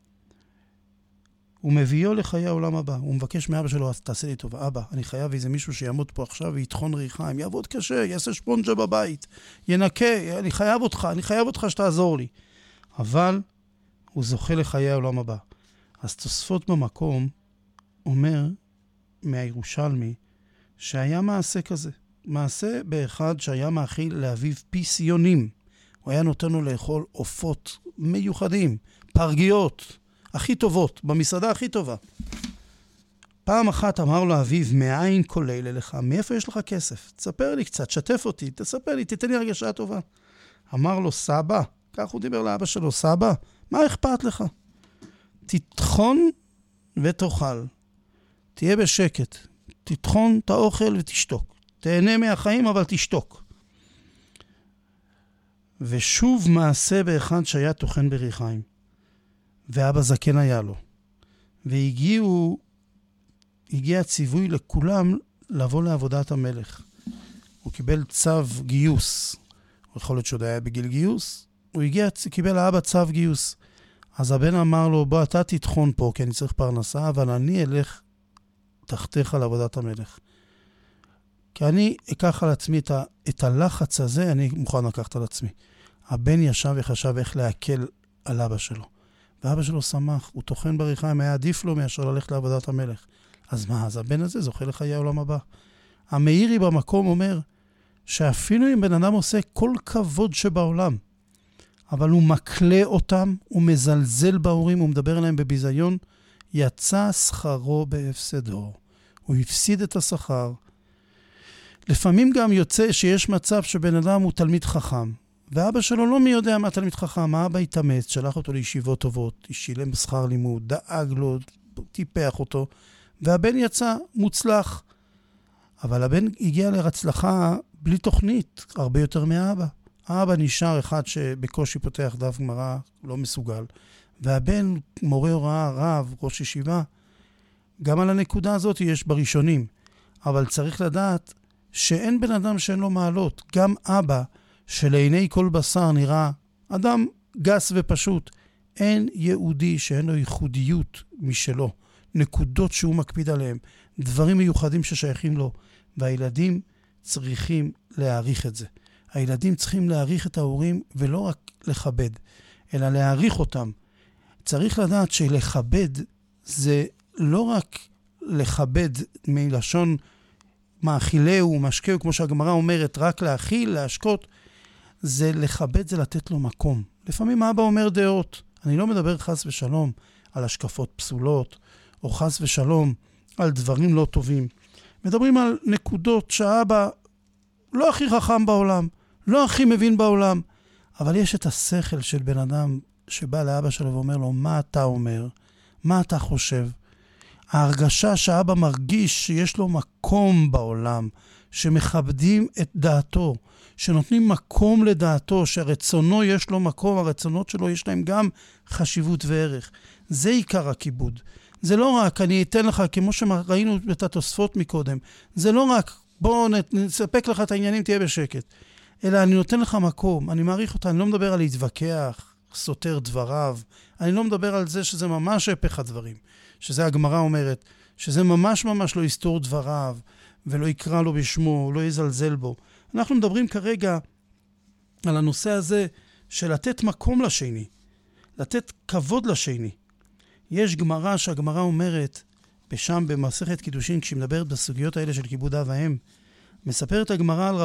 Speaker 7: הוא מביאו לחיי העולם הבא. הוא מבקש מאבא שלו, אז תעשה לי טובה. אבא, אני חייב איזה מישהו שיעמוד פה עכשיו ויתחון ריחיים. יעבוד קשה, יעשה שפונג'ה בבית. ינקה, אני חייב אותך שתעזור לי. אבל הוא זוכה לחיי העולם הבא. אז תוספות במקום אומר מהירושלמי שהיה מעשה כזה. מעשה באחד שהיה מאכיל לאביו פיסיונים. הוא היה נותן לו לאכול עופות מיוחדים, פרגיות, הכי טובות, במסעדה הכי טובה. פעם אחת אמר לו אביו, מאין כל אלה לך? מאיפה יש לך כסף? תספר לי קצת, שתף אותי, תספר לי, תתן לי הרגשה טובה. אמר לו, סבא, כך הוא דיבר לאבא שלו, סבא, מה אכפת לך? תטחון ותאכל. תהיה בשקט. תטחון את האוכל ותשתוק. תהנה מהחיים אבל תשתוק. ושוב מעשה באחד שהיה תוכן בריחיים. ואבא זקן היה לו. והגיע ציווי לכולם לבוא לעבודת המלך. הוא קיבל צו גיוס. יכול להיות שעוד היה בגיל גיוס. הוא קיבל לאבא צו גיוס. אז הבן אמר לו, בוא אתה תטחון פה, כי אני צריך פרנסה, אבל אני אלך תחתיך לעבודת המלך. כי אני אקח על עצמי את הלחץ הזה, אני מוכן לקחת על עצמי. הבן ישב וחשב איך להקל על אבא שלו. ואבא שלו שמח, הוא תוכן בריחיים, היה עדיף לו מאשר ללכת לעבודת המלך. אז מה? אז הבן הזה זוכה לחיי העולם הבא. המאירי במקום אומר, שאפילו אם בן אדם עושה כל כבוד שבעולם, אבל הוא מקלה אותם, הוא מזלזל בהורים, הוא מדבר עליהם בביזיון, יצא שכרו בהפסדו. הוא הפסיד את השכר. לפעמים גם יוצא שיש מצב שבן אדם הוא תלמיד חכם, ואבא שלו לא מי יודע מה תלמיד חכם, האבא התאמץ, שלח אותו לישיבות טובות, שילם בשכר לימוד, דאג לו, טיפח אותו, והבן יצא מוצלח. אבל הבן הגיע להצלחה בלי תוכנית, הרבה יותר מהאבא. האבא נשאר אחד שבקושי פותח דף גמרא, לא מסוגל. והבן מורה הוראה, רב, ראש ישיבה. גם על הנקודה הזאת יש בראשונים. אבל צריך לדעת שאין בן אדם שאין לו מעלות. גם אבא שלעיני כל בשר נראה אדם גס ופשוט. אין יהודי שאין לו ייחודיות משלו. נקודות שהוא מקפיד עליהם. דברים מיוחדים ששייכים לו. והילדים צריכים להעריך את זה. הילדים צריכים להעריך את ההורים ולא רק לכבד, אלא להעריך אותם. צריך לדעת שלכבד זה לא רק לכבד מלשון מאכילהו ומשקהו, כמו שהגמרא אומרת, רק להאכיל, להשקות, זה לכבד, זה לתת לו מקום. לפעמים אבא אומר דעות. אני לא מדבר חס ושלום על השקפות פסולות, או חס ושלום על דברים לא טובים. מדברים על נקודות שהאבא לא הכי חכם בעולם, לא הכי מבין בעולם, אבל יש את השכל של בן אדם שבא לאבא שלו ואומר לו, מה אתה אומר? מה אתה חושב? ההרגשה שהאבא מרגיש שיש לו מקום בעולם, שמכבדים את דעתו, שנותנים מקום לדעתו, שהרצונו יש לו מקום, הרצונות שלו יש להם גם חשיבות וערך. זה עיקר הכיבוד. זה לא רק, אני אתן לך, כמו שראינו את התוספות מקודם, זה לא רק, בוא נספק לך את העניינים, תהיה בשקט. אלא אני נותן לך מקום, אני מעריך אותה, אני לא מדבר על להתווכח, סותר דבריו, אני לא מדבר על זה שזה ממש הפך הדברים, שזה הגמרא אומרת, שזה ממש ממש לא יסתור דבריו, ולא יקרא לו בשמו, לא יזלזל בו. אנחנו מדברים כרגע על הנושא הזה של לתת מקום לשני, לתת כבוד לשני. יש גמרא שהגמרא אומרת, בשם במסכת קידושין, כשהיא מדברת בסוגיות האלה של כיבוד אב ואם, מספרת הגמרא על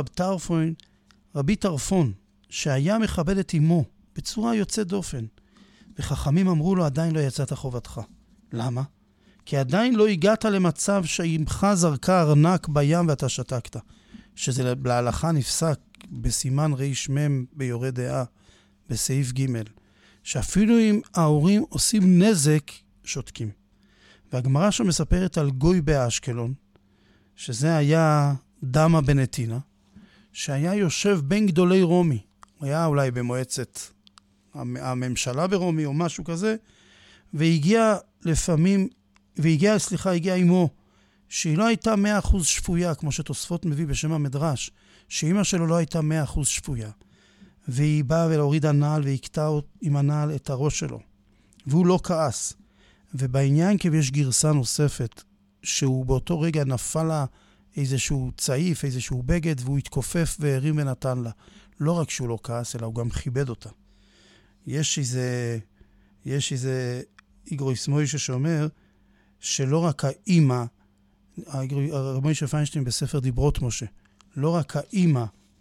Speaker 7: רבי טרפון, שהיה מכבד את אמו בצורה יוצאת דופן. וחכמים אמרו לו, עדיין לא יצאת חובתך. למה? כי עדיין לא הגעת למצב שאימך זרקה ארנק בים ואתה שתקת. שזה להלכה נפסק בסימן ריש מם ביורה דעה, בסעיף ג', שאפילו אם ההורים עושים נזק, שותקים. והגמרא שמספרת על גוי באשקלון, שזה היה דמה בנתינה, שהיה יושב בין גדולי רומי, הוא היה אולי במועצת הממשלה ברומי או משהו כזה, והגיע אמו, שהיא לא הייתה 100% שפויה, כמו שתוספות מביא בשם המדרש, שאמא שלו לא הייתה 100% שפויה. והיא באה ולהוריד הנעל והקטע עם הנעל את הראש שלו. והוא לא כעס. ובעניין יש גרסה נוספת, שהוא באותו רגע נפל לה איזשהו צעיף, איזשהו בגד, והוא התכופף והרים ונתן לה. לא רק שהוא לא כעס, אלא הוא גם כיבד אותה. יש איזה איגרויס מוישה שאומר, שלא רק האמא, הרב משה פיינשטיין בספר דיברות משה, לא רק האמא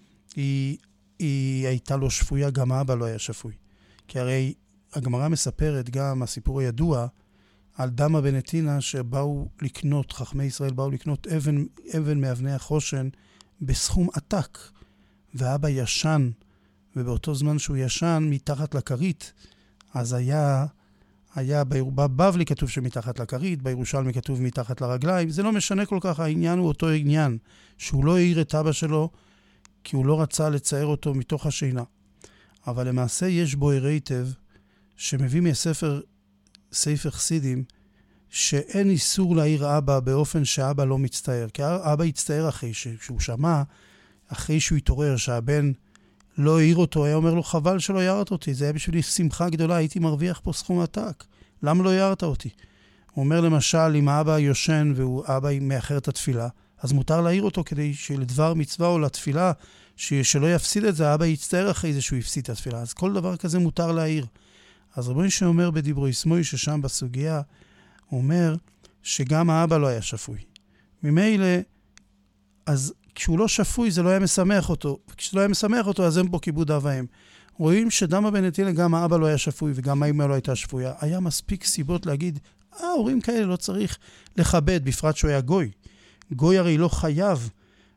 Speaker 7: היא הייתה לו שפויה, גם האבא לא היה שפוי. כי הרי הגמרא מספרת גם הסיפור הידוע על דמה בנתינה שבאו לקנות, חכמי ישראל באו לקנות אבן מאבני החושן בסכום עתק. והאבא ישן, ובאותו זמן שהוא ישן מתחת לכרית, אז היה בבבלי כתוב שמתחת לכרית, בירושלמי כתוב מתחת לרגליים, זה לא משנה כל כך, העניין הוא אותו עניין, שהוא לא העיר את אבא שלו, כי הוא לא רצה לצייר אותו מתוך השינה. אבל למעשה יש בו היטב, שמביא מהספר, ספר חסידים, שאין איסור להעיר אבא באופן שאבא לא מצטער. כי אבא יצטער אחרי שהוא שמע, אחרי שהוא התעורר, שהבן לא העיר אותו, היה אומר לו, חבל שלא הערת אותי, זה היה בשבילי שמחה גדולה, הייתי מרוויח פה סכום עתק. למה לא הערת אותי? הוא אומר למשל, אם האבא יושן והאבא מאחר את התפילה, אז מותר להעיר אותו כדי שלדבר מצווה או לתפילה, שלא יפסיד את זה, האבא יצטער אחרי זה שהוא יפסיד את התפילה. אז כל דבר כזה מותר להעיר. אז רבי שאומר בדיברו יסמוי, ששם בסוגיה, הוא אומר שגם האבא לא היה שפוי. ממילא, אז כשהוא לא שפוי זה לא היה משמח אותו. וכשזה לא היה משמח אותו, אז אין בו כיבוד אב ואם. רואים שדמה בנתינה גם האבא לא היה שפוי וגם האמא לא הייתה שפויה. היה מספיק סיבות להגיד, הורים כאלה לא צריך לכבד, בפרט שהוא היה גוי. גוי הרי לא חייב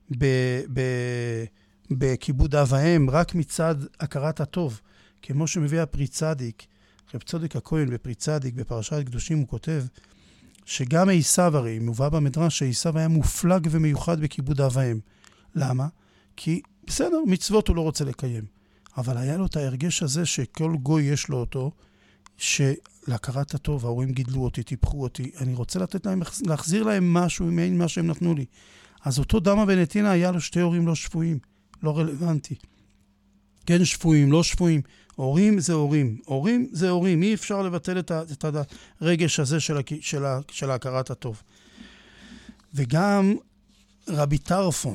Speaker 7: בכיבוד אב ואם, רק מצד הכרת הטוב. כמו שמביא הפרי צדיק, רב צדיק הכהן בפרי צדיק, בפרשת קדושים הוא כותב, שגם עשיו הרי, מובא במדרש שעשיו היה מופלג ומיוחד בכיבוד אב ואם. למה? כי בסדר, מצוות הוא לא רוצה לקיים. אבל היה לו את ההרגש הזה שכל גוי יש לו אותו, שלהכרת הטוב, ההורים גידלו אותי, טיפחו אותי, אני רוצה לתת להם, להחזיר להם משהו עם מה שהם נתנו לי. אז אותו דמה בנתינה היה לו שתי הורים לא שפויים, לא רלוונטי. כן שפויים, לא שפויים. הורים זה הורים. הורים זה הורים. אי אפשר לבטל את הרגש הזה של ההכרת הטוב. וגם רבי טרפון,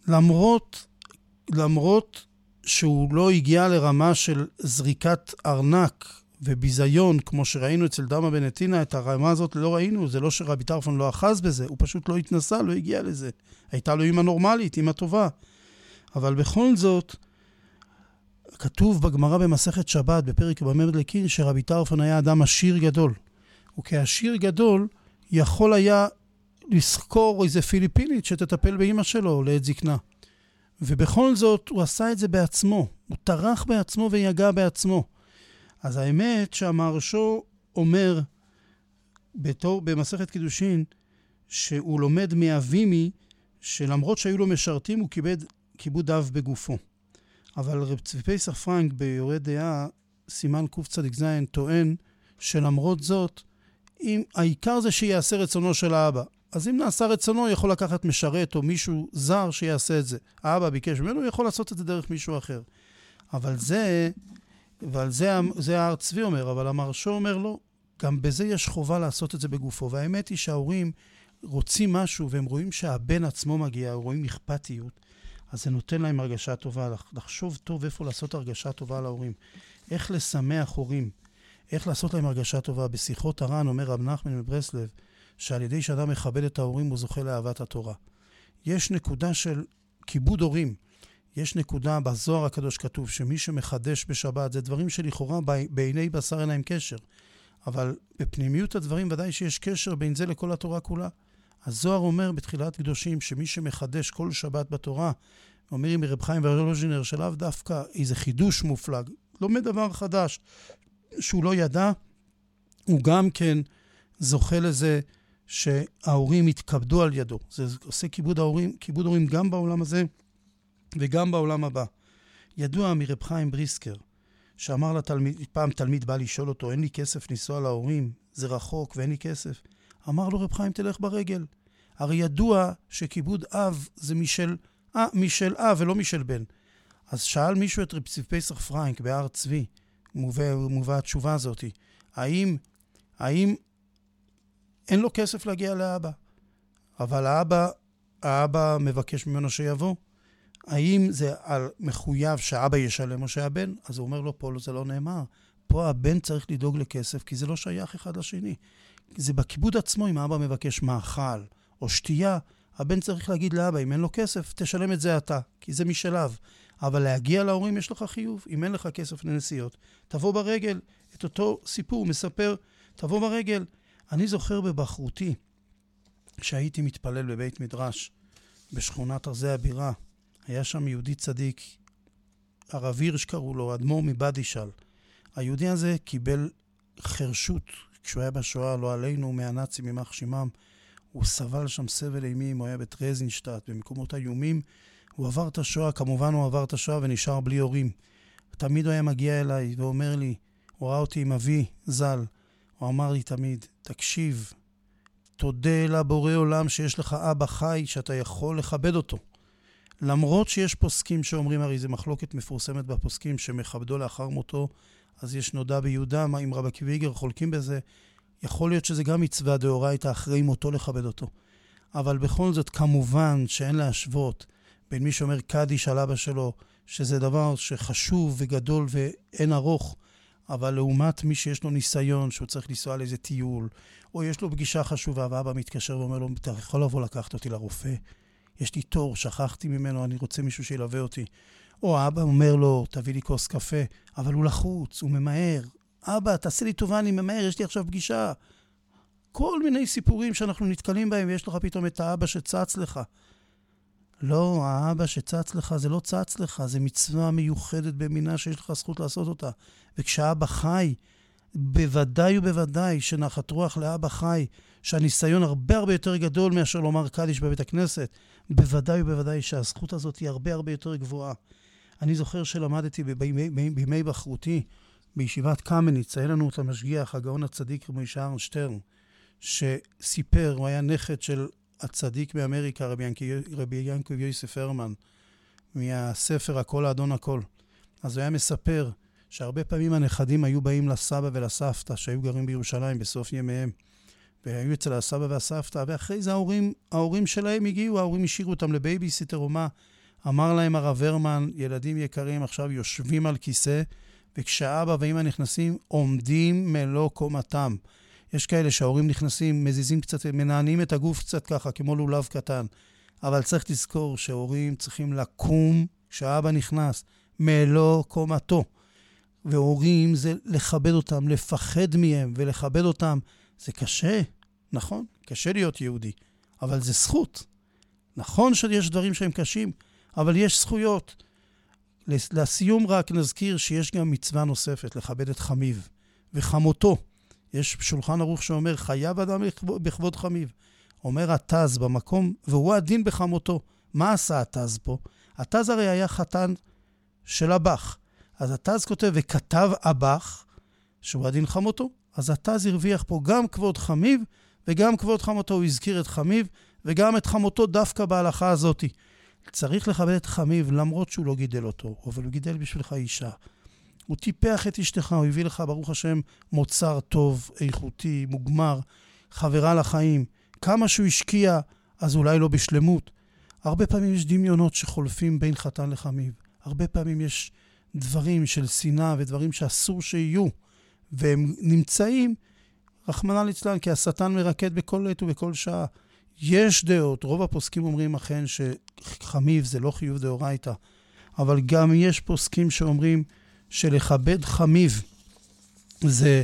Speaker 7: למרות שהוא לא הגיע לרמה של זריקת ארנק וביזיון, כמו שראינו אצל דמה בנתינה, את הרמה הזאת לא ראינו. זה לא שרבי טרפון לא אחז בזה, הוא פשוט לא התנסה, לא הגיע לזה. הייתה לו אמא נורמלית, אמא טובה. אבל בכל זאת, כתוב בגמרא במסכת שבת, בפרק במרד לקין, שרבי טרפון היה אדם עשיר גדול. וכעשיר גדול, יכול היה לזכור איזה פיליפינית שתטפל באמא שלו לעת זקנה. ובכל זאת, הוא עשה את זה בעצמו. הוא טרח בעצמו ויגע בעצמו. אז האמת שהמהרש"א אומר, במסכת קידושין, שהוא לומד מאבימי, שלמרות שהיו לו משרתים, הוא כיבוד אב בגופו. אבל רב צבי פסח פרנק ביורה דעה, סימן קצ"ז, טוען שלמרות זאת, העיקר זה שיעשה רצונו של האבא. אז אם נעשה רצונו, יכול לקחת משרת או מישהו זר שיעשה את זה. האבא ביקש ממנו, הוא יכול לעשות את זה דרך מישהו אחר. אבל זה הר צבי אומר, אבל המהרש"א אומר לא. גם בזה יש חובה לעשות את זה בגופו. והאמת היא שההורים רוצים משהו, והם רואים שהבן עצמו מגיע, רואים אכפתיות. אז זה נותן להם הרגשה טובה, לחשוב טוב איפה לעשות הרגשה טובה להורים. איך לשמח הורים, איך לעשות להם הרגשה טובה. בשיחות הר"ן אומר רב נחמן מברסלב, שעל ידי שאדם מכבד את ההורים הוא זוכה לאהבת התורה. יש נקודה של כיבוד הורים. יש נקודה בזוהר הקדוש כתוב שמי שמחדש בשבת זה דברים שלכאורה בעיני בשר אין להם קשר. אבל בפנימיות הדברים ודאי שיש קשר בין זה לכל התורה כולה. הזוהר אומר בתחילת קדושים שמי שמחדש כל שבת בתורה, אומרים מרב חיים ולוז'ינר שלאו דווקא איזה חידוש מופלג, לומד דבר חדש שהוא לא ידע, הוא גם כן זוכה לזה שההורים יתכבדו על ידו. זה עושה כיבוד הורים גם בעולם הזה וגם בעולם הבא. ידוע מרב חיים בריסקר, שאמר לתלמיד, פעם תלמיד בא לשאול אותו, אין לי כסף לנסוע להורים, זה רחוק ואין לי כסף. אמר לו רב חיים, תלך ברגל. הרי ידוע שכיבוד אב זה משל אב ולא משל בן. אז שאל מישהו את רב פסח פרנק בהר צבי, מובא התשובה הזאת, האם אין לו כסף להגיע לאבא, אבל האבא מבקש ממנו שיבוא? האם זה על מחויב שהאבא ישלם או שהבן? אז הוא אומר לו, פה זה לא נאמר. פה הבן צריך לדאוג לכסף, כי זה לא שייך אחד לשני. זה בכיבוד עצמו, אם האבא מבקש מאכל או שתייה, הבן צריך להגיד לאבא, אם אין לו כסף, תשלם את זה אתה, כי זה משלב. אבל להגיע להורים יש לך חיוב, אם אין לך כסף לנסיעות. תבוא ברגל, את אותו סיפור מספר, תבוא ברגל. אני זוכר בבחרותי, שהייתי מתפלל בבית מדרש, בשכונת ארזי הבירה, היה שם יהודי צדיק, הרב הירש קראו לו, אדמו"ר מבדישל. היהודי הזה קיבל חרשות, כשהוא היה בשואה, לא עלינו, מהנאצים, ממח שימם. הוא סבל שם סבל אימים, הוא היה בטרזינשטט, במקומות איומים. הוא עבר את השואה, כמובן הוא עבר את השואה ונשאר בלי הורים. תמיד הוא היה מגיע אליי ואומר לי, הוא ראה אותי עם אבי ז"ל, הוא אמר לי תמיד, תקשיב, תודה לבורא עולם שיש לך אבא חי, שאתה יכול לכבד אותו. למרות שיש פוסקים שאומרים, הרי זה מחלוקת מפורסמת בפוסקים, שמכבדו לאחר מותו, אז יש נודע ביהודה, מה אם רב עקיבא איגר חולקים בזה, יכול להיות שזה גם מצווה דאורייתא אחרי מותו לכבד אותו. אבל בכל זאת, כמובן שאין להשוות בין מי שאומר קדיש על אבא שלו, שזה דבר שחשוב וגדול ואין ארוך, אבל לעומת מי שיש לו ניסיון, שהוא צריך לנסוע לאיזה טיול, או יש לו פגישה חשובה, ואבא מתקשר ואומר לו, אתה יכול לבוא לקחת אותי לרופא? יש לי תור, שכחתי ממנו, אני רוצה מישהו שילווה אותי. או האבא אומר לו, תביא לי כוס קפה, אבל הוא לחוץ, הוא ממהר. אבא, תעשה לי טובה, אני ממהר, יש לי עכשיו פגישה. כל מיני סיפורים שאנחנו נתקלים בהם, ויש לך פתאום את האבא שצץ לך. לא, האבא שצץ לך זה לא צץ לך, זה מצווה מיוחדת במינה שיש לך זכות לעשות אותה. וכשהאבא חי, בוודאי ובוודאי שנחת רוח לאבא חי, שהניסיון הרבה הרבה יותר גדול מאשר לומר קדיש בבית הכנסת, בוודאי ובוודאי שהזכות הזאת היא הרבה הרבה יותר גבוהה. אני זוכר שלמדתי בימי בחרותי, בישיבת קמניץ, היה לנו את המשגיח, הגאון הצדיק רבי שער שטרן, שסיפר, הוא היה נכד של הצדיק באמריקה, רבי ינקב יוסף הרמן, מהספר הכל האדון הכל. אז הוא היה מספר שהרבה פעמים הנכדים היו באים לסבא ולסבתא, שהיו גרים בירושלים בסוף ימיהם, והיו אצל הסבא והסבתא, ואחרי זה ההורים שלהם הגיעו, ההורים השאירו אותם לבייביסיטר או מה, אמר להם הרב הרמן, ילדים יקרים עכשיו יושבים על כיסא, וכשאבא ואמא נכנסים, עומדים מלוא קומתם. יש כאלה שההורים נכנסים, מזיזים קצת, מנענים את הגוף קצת ככה, כמו לולב קטן. אבל צריך לזכור שההורים צריכים לקום כשאבא נכנס, מלוא קומתו. והורים זה לכבד אותם, לפחד מהם ולכבד אותם. זה קשה, נכון? קשה להיות יהודי, אבל זה זכות. נכון שיש דברים שהם קשים, אבל יש זכויות. לסיום רק נזכיר שיש גם מצווה נוספת, לכבד את חמיו וחמותו. יש שולחן ערוך שאומר, חייב אדם בכבוד חמיו. אומר התז במקום, והוא הדין בחמותו. מה עשה התז פה? התז הרי היה חתן של הבח. אז התז כותב, וכתב הבח, שהוא הדין חמותו. אז התז הרוויח פה גם כבוד חמיו, וגם כבוד חמותו. הוא הזכיר את חמיו, וגם את חמותו דווקא בהלכה הזאת. צריך לכבד את חמיו, למרות שהוא לא גידל אותו, אבל הוא גידל בשבילך אישה. הוא טיפח את אשתך, הוא הביא לך, ברוך השם, מוצר טוב, איכותי, מוגמר, חברה לחיים. כמה שהוא השקיע, אז אולי לא בשלמות. הרבה פעמים יש דמיונות שחולפים בין חתן לחמיו. הרבה פעמים יש דברים של שנאה ודברים שאסור שיהיו, והם נמצאים, רחמנא ליצלן, כי השטן מרקד בכל עת ובכל שעה. יש דעות, רוב הפוסקים אומרים אכן שחמיו זה לא חיוב דאורייתא, אבל גם יש פוסקים שאומרים שלכבד חמיו זה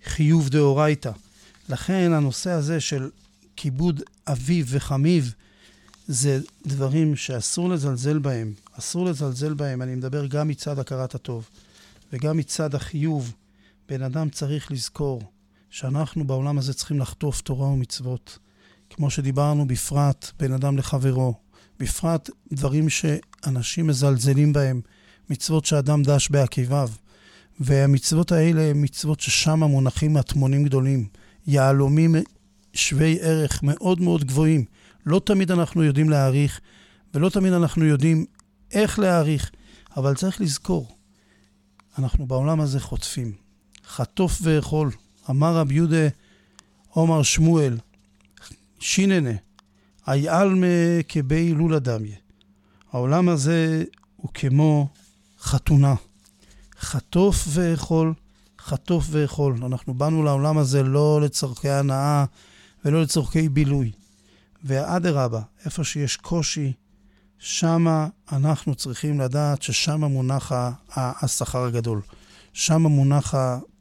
Speaker 7: חיוב דאורייתא. לכן הנושא הזה של כיבוד אביו וחמיו, זה דברים שאסור לזלזל בהם. אסור לזלזל בהם. אני מדבר גם מצד הכרת הטוב, וגם מצד החיוב. בן אדם צריך לזכור שאנחנו בעולם הזה צריכים לחטוף תורה ומצוות. כמו שדיברנו, בפרט בן אדם לחברו. בפרט דברים שאנשים מזלזלים בהם. מצוות שאדם דש בעקיביו. והמצוות האלה הן מצוות ששם מונחים מטמונים גדולים. יהלומים שווי ערך מאוד מאוד גבוהים. לא תמיד אנחנו יודעים להעריך, ולא תמיד אנחנו יודעים איך להעריך, אבל צריך לזכור, אנחנו בעולם הזה חוטפים. חטוף ואכול, אמר רב יהודה עומר שמואל, שיננה, אייעלמה כבי לולה דמיה. העולם הזה הוא כמו חתונה. חטוף ואכול, חטוף ואכול. אנחנו באנו לעולם הזה לא לצורכי הנאה ולא לצורכי בילוי. ואדרבה, איפה שיש קושי, שמה אנחנו צריכים לדעת ששמה מונח השכר הגדול. שמה מונח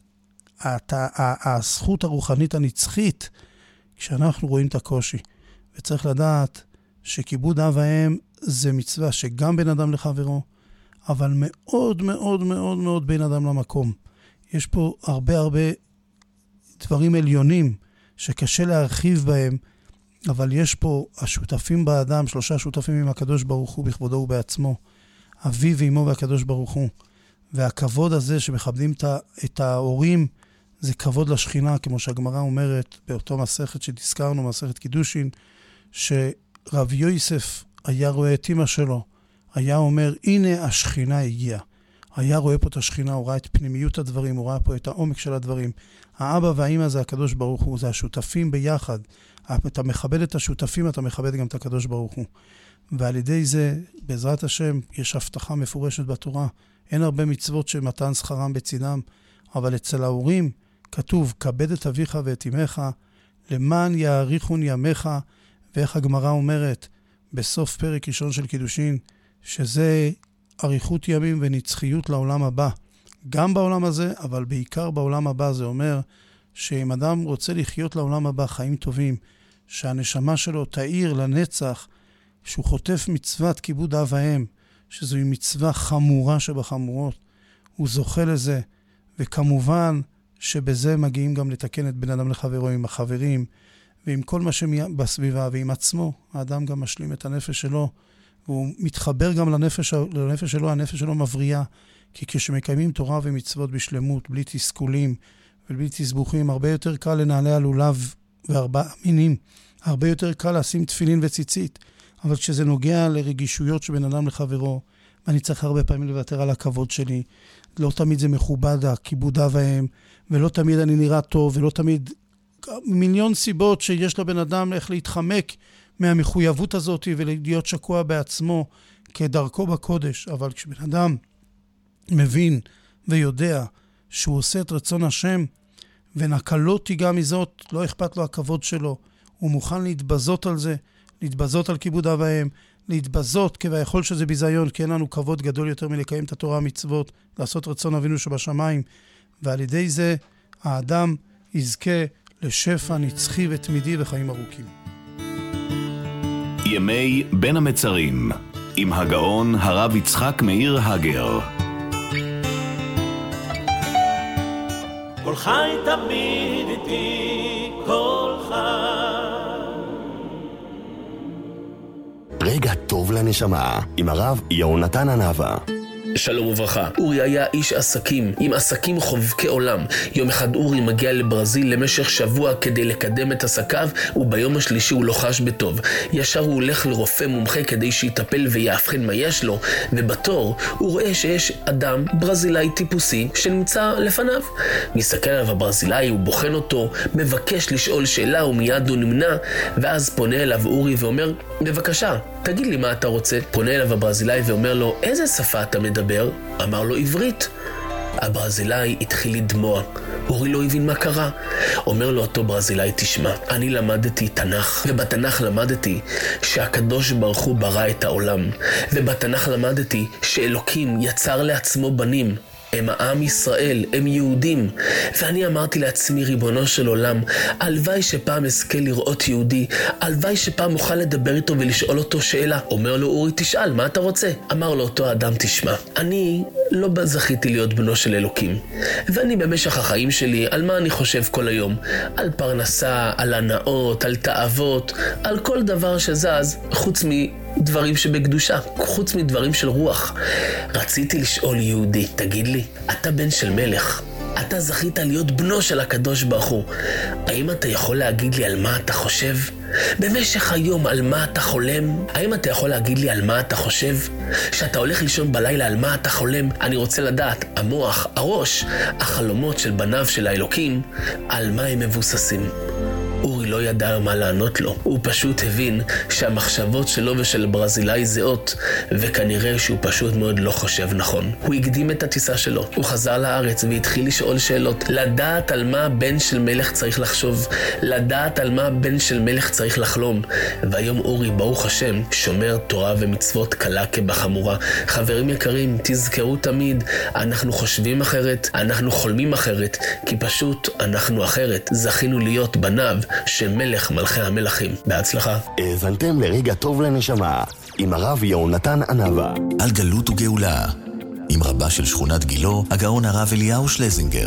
Speaker 7: הזכות הרוחנית הנצחית, כשאנחנו רואים את הקושי. וצריך לדעת שכיבוד אב ואם זה מצווה שגם בין אדם לחברו, אבל מאוד מאוד מאוד מאוד בין אדם למקום. יש פה הרבה דברים עליונים שקשה להרחיב בהם, אבל יש פה השותפים באדם, 3 שותפים עם הקדוש ברוך הוא בכבודו ובעצמו, אביו ואמו והקדוש ברוך הוא. והכבוד הזה שמכבדים את ההורים, זה כבוד לשכינה, כמו שהגמרא אומרת, באותו מסכת שתזכרנו, מסכת קידושין, שרב יוסף היה רואה את אמא שלו, היה אומר, הנה השכינה הגיעה. היה רואה פה את השכינה, הוא ראה את פנימיות הדברים, הוא ראה פה את העומק של הדברים. האבא והאמא זה הקדוש ברוך הוא, זה השותפים ביחד. אתה מכבד את השותפים, אתה מכבד גם את הקדוש ברוך הוא. ועל ידי זה, בעזרת השם, יש הבטחה מפורשת בתורה. אין הרבה מצוות שמתן שכרם בצדם, אבל אצל ההורים כתוב, כבד את אביך ואת אמך, למען יאריכון ימיך, ואיך הגמרא אומרת, בסוף פרק ראשון של קידושין, שזה אריכות ימים ונצחיות לעולם הבא. גם בעולם הזה, אבל בעיקר בעולם הבא, זה אומר שאם אדם רוצה לחיות לעולם הבא חיים טובים, שהנשמה שלו תאיר לנצח, שהוא חוטף מצוות כיבוד אב ואם, שזוהי מצווה חמורה שבחמורות, הוא זוכה לזה, וכמובן שבזה מגיעים גם לתקן את בן אדם לחברו עם החברים, ועם כל מה שבסביבה, ועם עצמו, האדם גם משלים את הנפש שלו, והוא מתחבר גם לנפש שלו, הנפש שלו מבריאה, כי כשמקיימים תורה ומצוות בשלמות, בלי תסכולים ובלי תסבוכים, הרבה יותר קל לנעלי הלולב וארבע מינים, הרבה יותר קל לשים תפילין וציצית, אבל כשזה נוגע לרגישויות שבין אדם לחברו, ואני צריך הרבה פעמים לוותר על הכבוד שלי, לא תמיד זה מכובד, הכיבוד אב ואם, ולא תמיד אני נראה טוב, ולא תמיד מיליון סיבות שיש לבן אדם איך להתחמק מהמחויבות הזאת ולהיות שקוע בעצמו כדרכו בקודש. אבל כשבן אדם מבין ויודע שהוא עושה את רצון השם ונקלות תיגע מזאת, לא אכפת לו הכבוד שלו, הוא מוכן להתבזות על זה, להתבזות על כיבוד אב ואם, להתבזות כביכול שזה ביזיון, כי אין לנו כבוד גדול יותר מלקיים את התורה המצוות, לעשות רצון אבינו שבשמיים, ועל ידי זה האדם יזכה לשפע נצחי ותמידי וחיים ארוכים.
Speaker 6: ימי בין המצרים עם הגאון הרב יצחק מאיר הגר.
Speaker 5: כל חי תמיד איתי, כל חי.
Speaker 13: רגע טוב לנשמה עם הרב יהונתן ענבה.
Speaker 14: שלום וברכה. אורי היה איש עסקים, עם עסקים חובקי עולם. יום אחד אורי מגיע לברזיל למשך שבוע כדי לקדם את עסקיו, וביום השלישי הוא לא חש בטוב. ישר הוא הולך לרופא מומחה כדי שיטפל ויאבחן מה יש לו, ובתור הוא רואה שיש אדם ברזילאי טיפוסי שנמצא לפניו. מסתכל עליו הברזילאי, הוא בוחן אותו, מבקש לשאול שאלה ומיד הוא נמנע, ואז פונה אליו אורי ואומר, בבקשה, תגיד לי מה אתה רוצה. פונה אליו הברזילאי ואומר לו, איזה שפה אתה מדבר? אמר לו, עברית. הברזילאי התחיל לדמוע. אורי לא הבין מה קרה. אומר לו אותו ברזילאי, תשמע, אני למדתי תנ"ך, ובתנ"ך למדתי שהקדוש ברוך הוא ברא את העולם, ובתנ"ך למדתי שאלוקים יצר לעצמו בנים, הם העם ישראל, הם יהודים. ואני אמרתי לעצמי, ריבונו של עולם, הלוואי שפעם אזכה לראות יהודי, הלוואי שפעם אוכל לדבר איתו ולשאול אותו שאלה. אומר לו אורי, תשאל, מה אתה רוצה? אמר לו אותו אדם, תשמע, אני לא זכיתי להיות בנו של אלוקים. ואני במשך החיים שלי, על מה אני חושב כל היום? על פרנסה, על הנאות, על תאוות, על כל דבר שזז, חוץ מדברים שבקדושה, חוץ מדברים של רוח. רציתי לשאול יהודי, תגיד לי, אתה בן של מלך, אתה זכית להיות בנו של הקדוש ברוך הוא. האם אתה יכול להגיד לי על מה אתה חושב? במשך היום על מה אתה חולם? האם אתה יכול להגיד לי על מה אתה חושב? שאתה הולך לישון בלילה על מה אתה חולם? אני רוצה לדעת, המוח, הראש, החלומות של בניו של האלוקים, על מה הם מבוססים. אורי לא ידע מה לענות לו. הוא פשוט הבין שהמחשבות שלו ושל ברזילאי זהות, וכנראה שהוא פשוט מאוד לא חושב נכון. הוא הקדים את הטיסה שלו. הוא חזר לארץ והתחיל לשאול שאלות. לדעת על מה בן של מלך צריך לחשוב. לדעת על מה בן של מלך צריך לחלום. והיום אורי, ברוך השם, שומר תורה ומצוות קלה כבחמורה. חברים יקרים, תזכרו תמיד, אנחנו חושבים אחרת, אנחנו חולמים אחרת, כי פשוט אנחנו אחרת. זכינו להיות בניו של מלך מלכי המלכים. בהצלחה.
Speaker 13: האזנתם לרגע טוב לנשמה עם הרב יהונתן ענבה
Speaker 6: על גלות וגאולה עם רבה של שכונת גילו, הגאון הרב אליהו שלזינגר.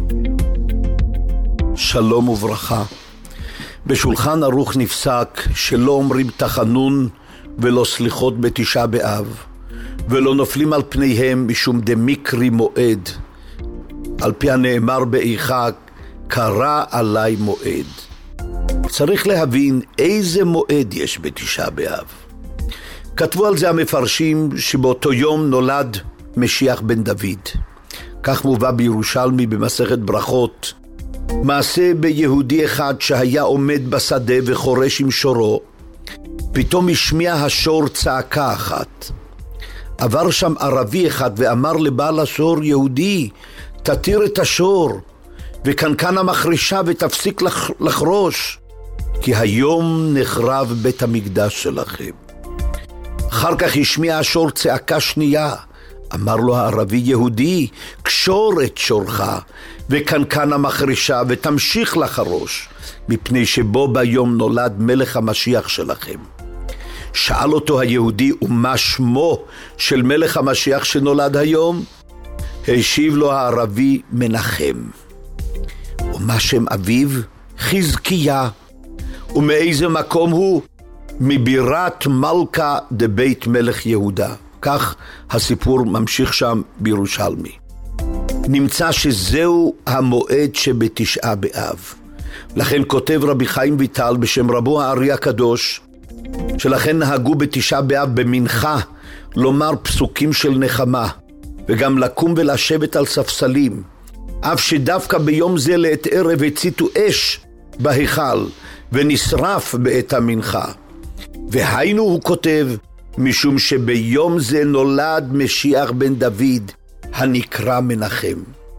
Speaker 15: שלום וברכה. בשולחן ערוך נפסק שלא אומרים תחנון ולא סליחות בתשעה באב, ולא נופלים על פניהם משום דמיקרי מועד, על פי הנאמר באיכה קרא עלי מועד. צריך להבין איזה מועד יש בתשעה באב. כתבו על זה המפרשים שבאותו יום נולד משיח בן דוד. כך מובא בירושלמי במסכת ברכות. מעשה ביהודי אחד שהיה עומד בשדה וחורש עם שורו, פתאום השמיע השור צעקה אחת. עבר שם ערבי אחד ואמר לבעל השור, יהודי, תתיר את השור וקנקן המחרישה ותפסיק לחרוש, כי היום נחרב בית המקדש שלכם. אחר כך השמיע השור צעקה שנייה. אמר לו הערבי, יהודי, קשור את שורך וקנקן המחרישה ותמשיך לחרוש, מפני שבו ביום נולד מלך המשיח שלכם. שאל אותו היהודי, ומה שמו של מלך המשיח שנולד היום? השיב לו הערבי, מנחם. ומה שם אביו? חזקיה. ומאיזה מקום הוא? מבירת מלכה דבית מלך יהודה. כך הסיפור ממשיך שם בירושלמי. נמצא שזהו המועד שבתשעה באב. לכן כותב רבי חיים ויטל בשם רבו הארי הקדוש, שלכן נהגו בתשעה באב במנחה לומר פסוקים של נחמה, וגם לקום ולשבת על ספסלים, אף שדווקא ביום זה לעת ערב הציתו אש בהיכל ונשרף בעת המנחה. והיינו, הוא כותב, משום שביום זה נולד משיח בן דוד הנקרא מנחם.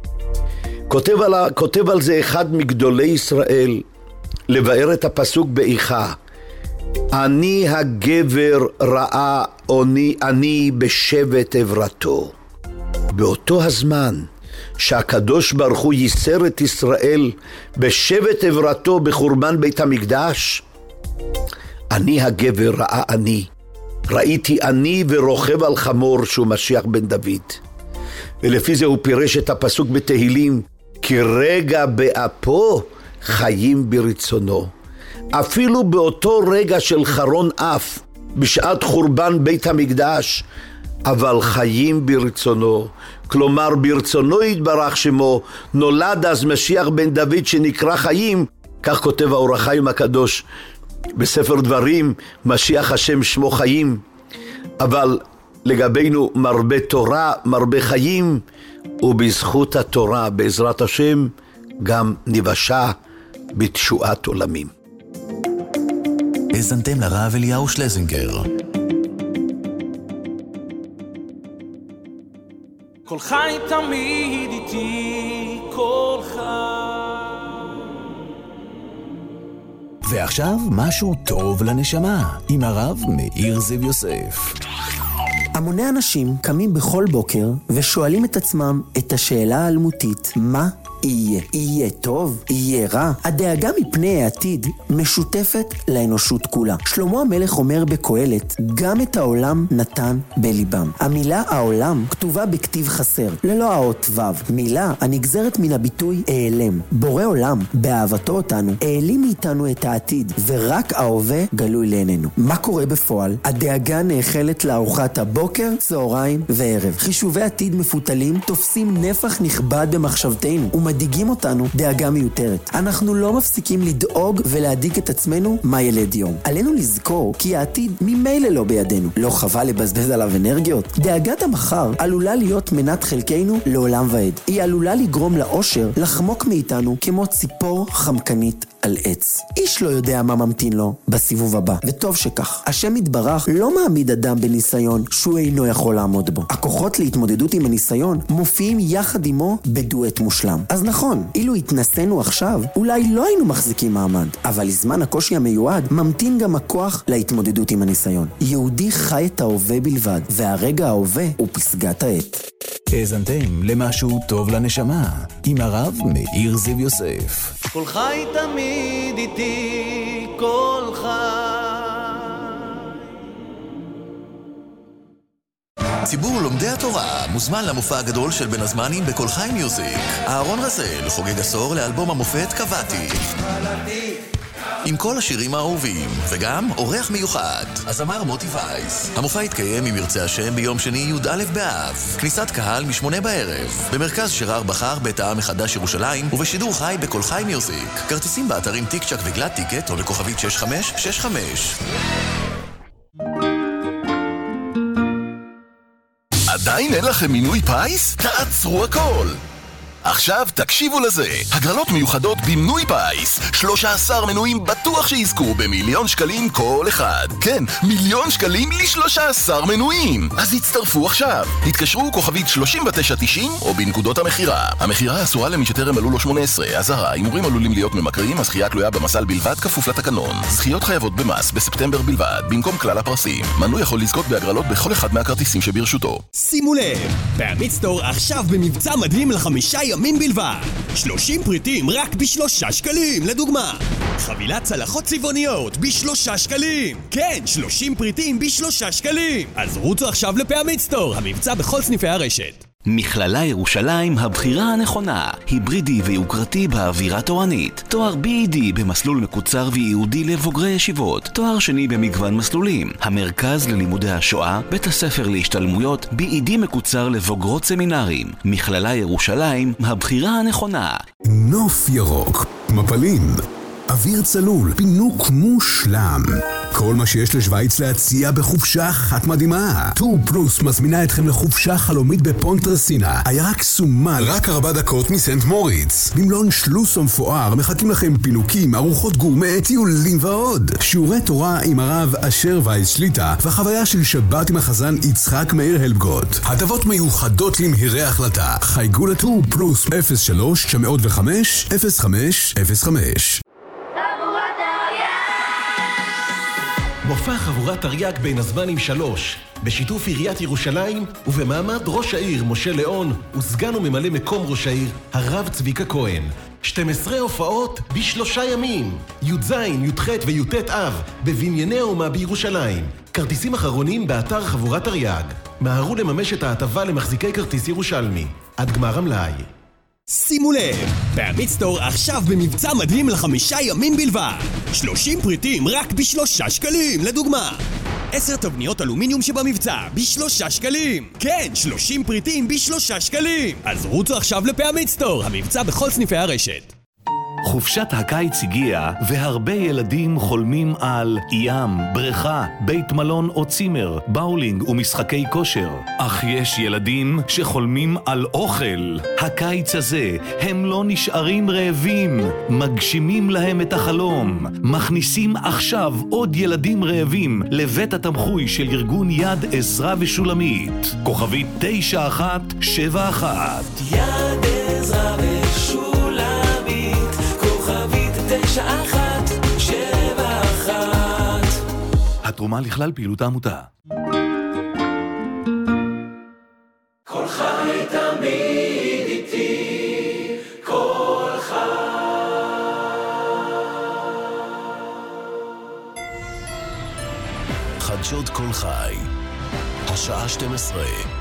Speaker 15: כותב על זה אחד מגדולי ישראל, לבאר את הפסוק באיכה, אני הגבר ראה אני בשבט עברתו. באותו הזמן שהקדוש ברוך הוא ייסר את ישראל בשבט עברתו בחורבן בית המקדש, אני הגבר ראה ראיתי אני ורוכב על חמור, שהוא משיח בן דוד. ולפי זה הוא פירש את הפסוק בתהילים, כי רגע באפו חיים ברצונו. אפילו באותו רגע של חרון אף, בשעת חורבן בית המקדש, אבל חיים ברצונו. כלומר, ברצונו יתברך שמו, נולד אז משיח בן דוד שנקרא חיים. כך כותב האור החיים הקדוש בספר דברים, משיח השם שמו חיים. אבל לגבינו מרבה תורה, מרבה חיים, ובזכות התורה, בעזרת השם, גם נבשה בתשועת עולמים.
Speaker 6: האזנתם לרב אליהו שלזינגר.
Speaker 5: כל חי תמיד איתי, כל חי.
Speaker 6: ועכשיו משהו טוב לנשמה, עם הרב מאיר זיו יוסף.
Speaker 16: המוני אנשים קמים בכל בוקר ושואלים את עצמם את השאלה האלמותית, מה יהיה? יהיה טוב? יהיה רע? הדאגה מפני העתיד משותפת לאנושות כולה. שלמה המלך אומר בקהלת, גם את העולם נתן בליבם. המילה העולם כתובה בכתיב חסר, ללא האות ו', מילה הנגזרת מן הביטוי העלם. בורא עולם, באהבתו אותנו, העלים מאיתנו את העתיד, ורק ההווה גלוי לעינינו. מה קורה בפועל? הדאגה נאכלת לארוחת הבוקר, צהריים וערב. חישובי עתיד מפותלים תופסים נפח נכבד במחשבתנו, מדאיגים אותנו דאגה מיותרת. אנחנו לא מפסיקים לדאוג ולהדאיג את עצמנו מה ילד יום. עלינו לזכור כי העתיד ממילא לא בידינו. לא חבל לבזבז עליו אנרגיות? דאגת המחר עלולה להיות מנת חלקנו לעולם ועד. היא עלולה לגרום לאושר לחמוק מאיתנו כמו ציפור חמקנית על עץ. איש לא יודע מה ממתין לו בסיבוב הבא, וטוב שכך. השם יתברך לא מעמיד אדם בניסיון שהוא אינו יכול לעמוד בו. הכוחות להתמודדות עם הניסיון מופיעים יחד עמו בדואט מושלם. אז נכון, אילו התנסינו עכשיו, אולי לא היינו מחזיקים מעמד, אבל לזמן הקושי המיועד ממתין גם הכוח להתמודדות עם הניסיון. יהודי חי את ההווה בלבד, והרגע ההווה הוא פסגת העת.
Speaker 17: האזנתם למשהו טוב לנשמה, עם הרב מאיר זיו יוסף.
Speaker 5: כל חי תמיד איתי, כל
Speaker 18: ציבור לומדי התורה מוזמן למופע הגדול של בן הזמנים בכל חי מיוזיק. אהרון רזל חוגג עשור לאלבום המופת קבעתי, עם כל השירים האהובים, וגם אורח מיוחד, הזמר מוטי וייס. המופע יתקיים אם ירצה השם ביום שני י"א באב. כניסת קהל מ8 בערב, במרכז שרר בחר בית העם מחדש ירושלים, ובשידור חי בכל חי מיוזיק. כרטיסים באתרים טיק צ'ק וגלד טיקט או לכוכבית 6565.
Speaker 3: עדיין אין לכם מינוי פייס? תעצרו הכל! עכשיו תקשיבו לזה, הגרלות מיוחדות במנוי פייס, 13 מנויים בטוח שיזכו ב1,000,000 שקלים כל אחד. כן, 1,000,000 שקלים ל13 מנויים. אז הצטרפו עכשיו, התקשרו כוכבית 3990 או בנקודות המחירה. המחירה אסורה למי שטרם מלאו לו 18. אזהרה, הימורים עלולים להיות ממכרים, הזכייה תלויה במזל בלבד כפוף לתקנון. זכיות חייבות במס בספטמבר בלבד, במקום כלל הפרסים. מנוי יכול לזכות בהגרלות בכל אחד מהכרטיסים שברשותו.
Speaker 10: שימו לב, בעמית סטור עכשיו במבצע מדהים ל5 ימים בלבד. 30 פריטים רק ב3 שקלים, לדוגמה. חבילת צלחות צבעוניות ב3 שקלים. כן, 30 פריטים ב3 שקלים. אז רוצו עכשיו לפעמית סטור, המבצע בכל סניפי הרשת.
Speaker 6: מכללה ירושלים, הבחירה הנכונה, היברידי ויוקרתי באווירה תורנית. תואר BED במסלול מקוצר וייעודי לבוגרי ישיבות. תואר שני במגוון מסלולים. המרכז ללימודי השואה, בית הספר להשתלמויות, BED מקוצר לבוגרות סמינרים. מכללה ירושלים, הבחירה הנכונה.
Speaker 19: נוף ירוק, מפלים, אוויר צלול, פינוק מושלם. כל מה שיש לשוויץ להציע בחופשה אחת מדהימה. טור פלוס מזמינה אתכם לחופשה חלומית בפונטרסינה. עיירה קסומה, רק 4 דקות מסנט מוריץ. במלון שלוס המפואר מחכים לכם פינוקים, ארוחות גורמה, טיולים ועוד. שיעורי תורה עם הרב אשר וייס שליטה, והחוויה של שבת עם החזן יצחק מאיר הלבגוט. הטבות מיוחדות למהירי החלטה. חייגו לטור פלוס 03-905-0505.
Speaker 11: מופע חבורת תרי"ג בין הזמנים 3, בשיתוף עיריית ירושלים ובמעמד ראש העיר משה ליאון וסגן וממלא מקום ראש העיר הרב צביקה כהן. 12 הופעות ב3 ימים, י"ז, י"ח וי"ט אב, בבנייני האומה בירושלים. כרטיסים אחרונים באתר חבורת תרי"ג. מהרו לממש את ההטבה למחזיקי כרטיס ירושלמי. עד גמר המלאי.
Speaker 10: שימו לב, בעמית סטור עכשיו במבצע מדהים ל5 ימים בלבד. 30 פריטים רק ב3 שקלים, לדוגמה. 10 תבניות אלומיניום שבמבצע ב3 שקלים. כן, 30 פריטים ב3 שקלים. אז רוצו עכשיו לפעמית סטור, המבצע בכל סניפי הרשת.
Speaker 6: חופשת הקיץ הגיעה, והרבה ילדים חולמים על ים, בריכה, בית מלון או צימר, באולינג ומשחקי כושר. אך יש ילדים שחולמים על אוכל. הקיץ הזה הם לא נשארים רעבים, מגשימים להם את החלום. מכניסים עכשיו עוד ילדים רעבים לבית התמחוי של ארגון יד עזרה ושולמית. כוכבית 9171.
Speaker 5: יד עזרה ושולמית, כוכבית 9171.
Speaker 6: התרומה לכלל פעילות העמותה.
Speaker 5: חי תמיד איתי, כל חי.
Speaker 11: חדשות כל חי, השעה 12.